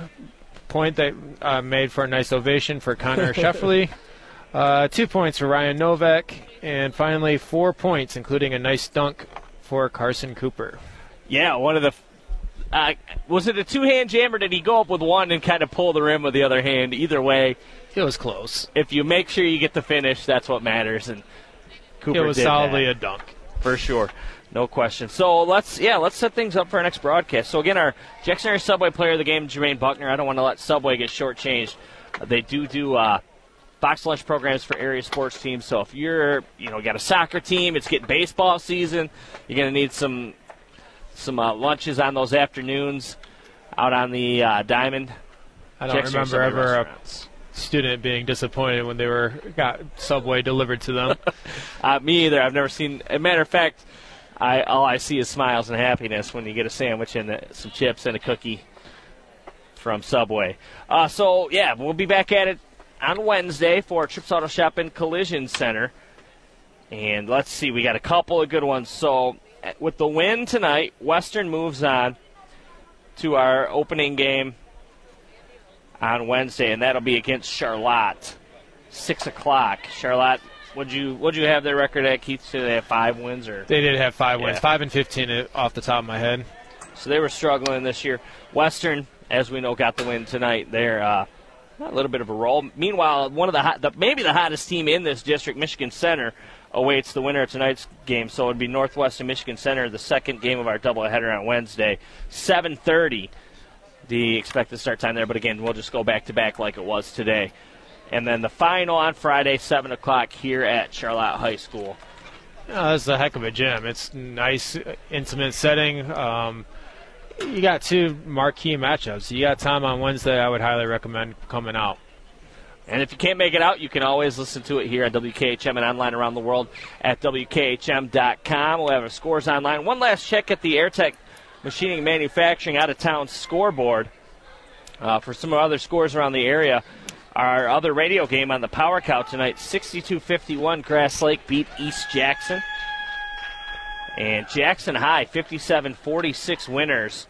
point that uh, made for a nice ovation for Connor Shefferly, uh, two points for Ryan Novak, and finally four points, including a nice dunk for Carson Cooper. Yeah, one of the uh, was it a two-hand jam, or did he go up with one and kind of pull the rim with the other hand? Either way, it was close. If you make sure you get the finish, that's what matters. And Cooper it was did solidly that. a dunk for sure. No question. So let's yeah, let's set things up for our next broadcast. So again, our Jackson Area Subway player of the game, Jermaine Buckner. I don't want to let Subway get shortchanged. Uh, they do do uh, box lunch programs for area sports teams. So if you're you know got a soccer team, it's getting baseball season, you're going to need some some uh, lunches on those afternoons out on the uh, Diamond. I don't Jackson remember ever a student being disappointed when they were got Subway delivered to them. uh, me either. I've never seen. As a matter of fact. I, all I see is smiles and happiness when you get a sandwich and uh, some chips and a cookie from Subway. Uh, so, yeah, we'll be back at it on Wednesday for Trips Auto Shop and Collision Center. And let's see, we got a couple of good ones. So, with the win tonight, Western moves on to our opening game on Wednesday, and that'll be against Charlotte, six o'clock. Charlotte. Would you would you have their record at, Keith? Did they have five wins? Or they did have five yeah. wins, five and fifteen off the top of my head. So they were struggling this year. Western, as we know, got the win tonight. They're uh, a little bit of a roll. Meanwhile, one of the, hot, the maybe the hottest team in this district, Michigan Center, awaits the winner of tonight's game. So it'd be Northwest and Michigan Center, the second game of our doubleheader on Wednesday, seven thirty. The expected start time there, but again, we'll just go back to back like it was today. And then the final on Friday, seven o'clock here at Charlotte High School. Oh, that's a heck of a gym. It's a nice, intimate setting. Um, you got two marquee matchups. You got time on Wednesday. I would highly recommend coming out. And if you can't make it out, you can always listen to it here on W K H M and online around the world at W K H M dot com. We'll have our scores online. One last check at the Airtech Machining Manufacturing out-of-town scoreboard uh, for some other scores around the area. Our other radio game on the Power Cow tonight, sixty-two fifty-one, Grass Lake beat East Jackson. And Jackson High, fifty-seven forty-six winners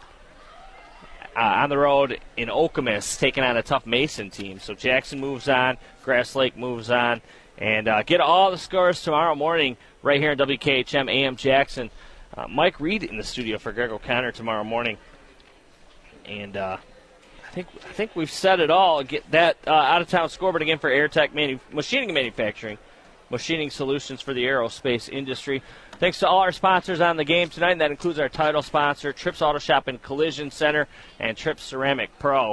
uh, on the road in Okemos, taking on a tough Mason team. So Jackson moves on, Grass Lake moves on. And uh, get all the scores tomorrow morning right here on W K H M A M Jackson. Uh, Mike Reed in the studio for Greg O'Connor tomorrow morning. And uh, I think I think we've said it all. Get that uh, out-of-town scoreboard again for Airtech Manu- Machining and Manufacturing, machining solutions for the aerospace industry. Thanks to all our sponsors on the game tonight, and that includes our title sponsor, Trips Auto Shop and Collision Center, and Trips Ceramic Pro.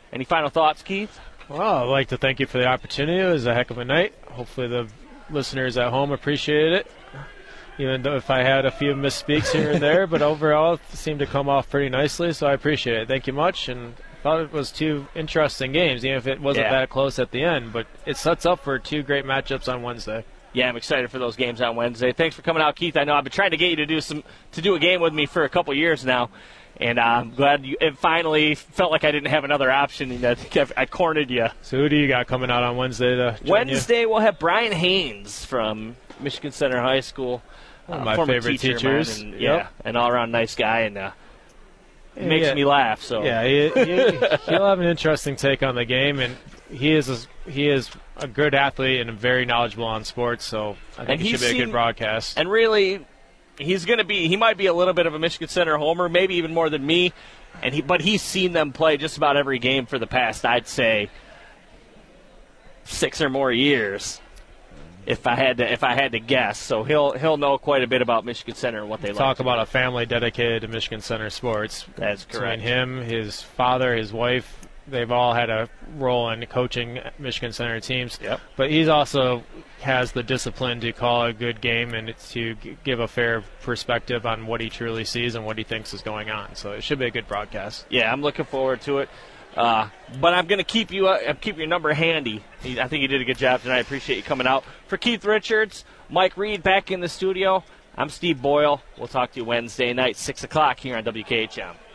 Any final thoughts, Keith? Well, I'd like to thank you for the opportunity. It was a heck of a night. Hopefully the listeners at home appreciated it, even though if I had a few misspeaks here and there, but overall it seemed to come off pretty nicely, so I appreciate it. Thank you much, and I thought it was two interesting games, even if it wasn't yeah. that close at the end, but it sets up for two great matchups on Wednesday. Yeah, I'm excited for those games on Wednesday. Thanks for coming out, Keith. I know I've been trying to get you to do some to do a game with me for a couple years now, and uh, I'm glad you it finally felt like I didn't have another option, and I think I've, I cornered you. So who do you got coming out on Wednesday to join Wednesday you? We'll have Brian Haynes from Michigan Center High School. One of uh, my former favorite teacher of teachers. mine, and, yeah, yep. an all-around nice guy, and uh, Yeah, makes yeah. me laugh. So Yeah, he, he, he'll have an interesting take on the game, and he is a, he is a good athlete and very knowledgeable on sports. So I think And it should he's be a seen- good broadcast. And really, he's going to be, he might be a little bit of a Michigan Center homer, maybe even more than me. And he, but he's seen them play just about every game for the past, I'd say, six or more years, if I had to, if I had to guess. So he'll he'll know quite a bit about Michigan Center and what they like. Talk to about do. a family dedicated to Michigan Center sports. That's correct. Between him, his father, his wife, they've all had a role in coaching Michigan Center teams. Yep. But he's also has the discipline to call a good game and to g- give a fair perspective on what he truly sees and what he thinks is going on. So it should be a good broadcast. Yeah, I'm looking forward to it. Uh, but I'm going to keep you uh, keep your number handy. I think you did a good job tonight. I appreciate you coming out. For Keith Richards, Mike Reed back in the studio, I'm Steve Boyle. We'll talk to you Wednesday night, six o'clock here on W K H M.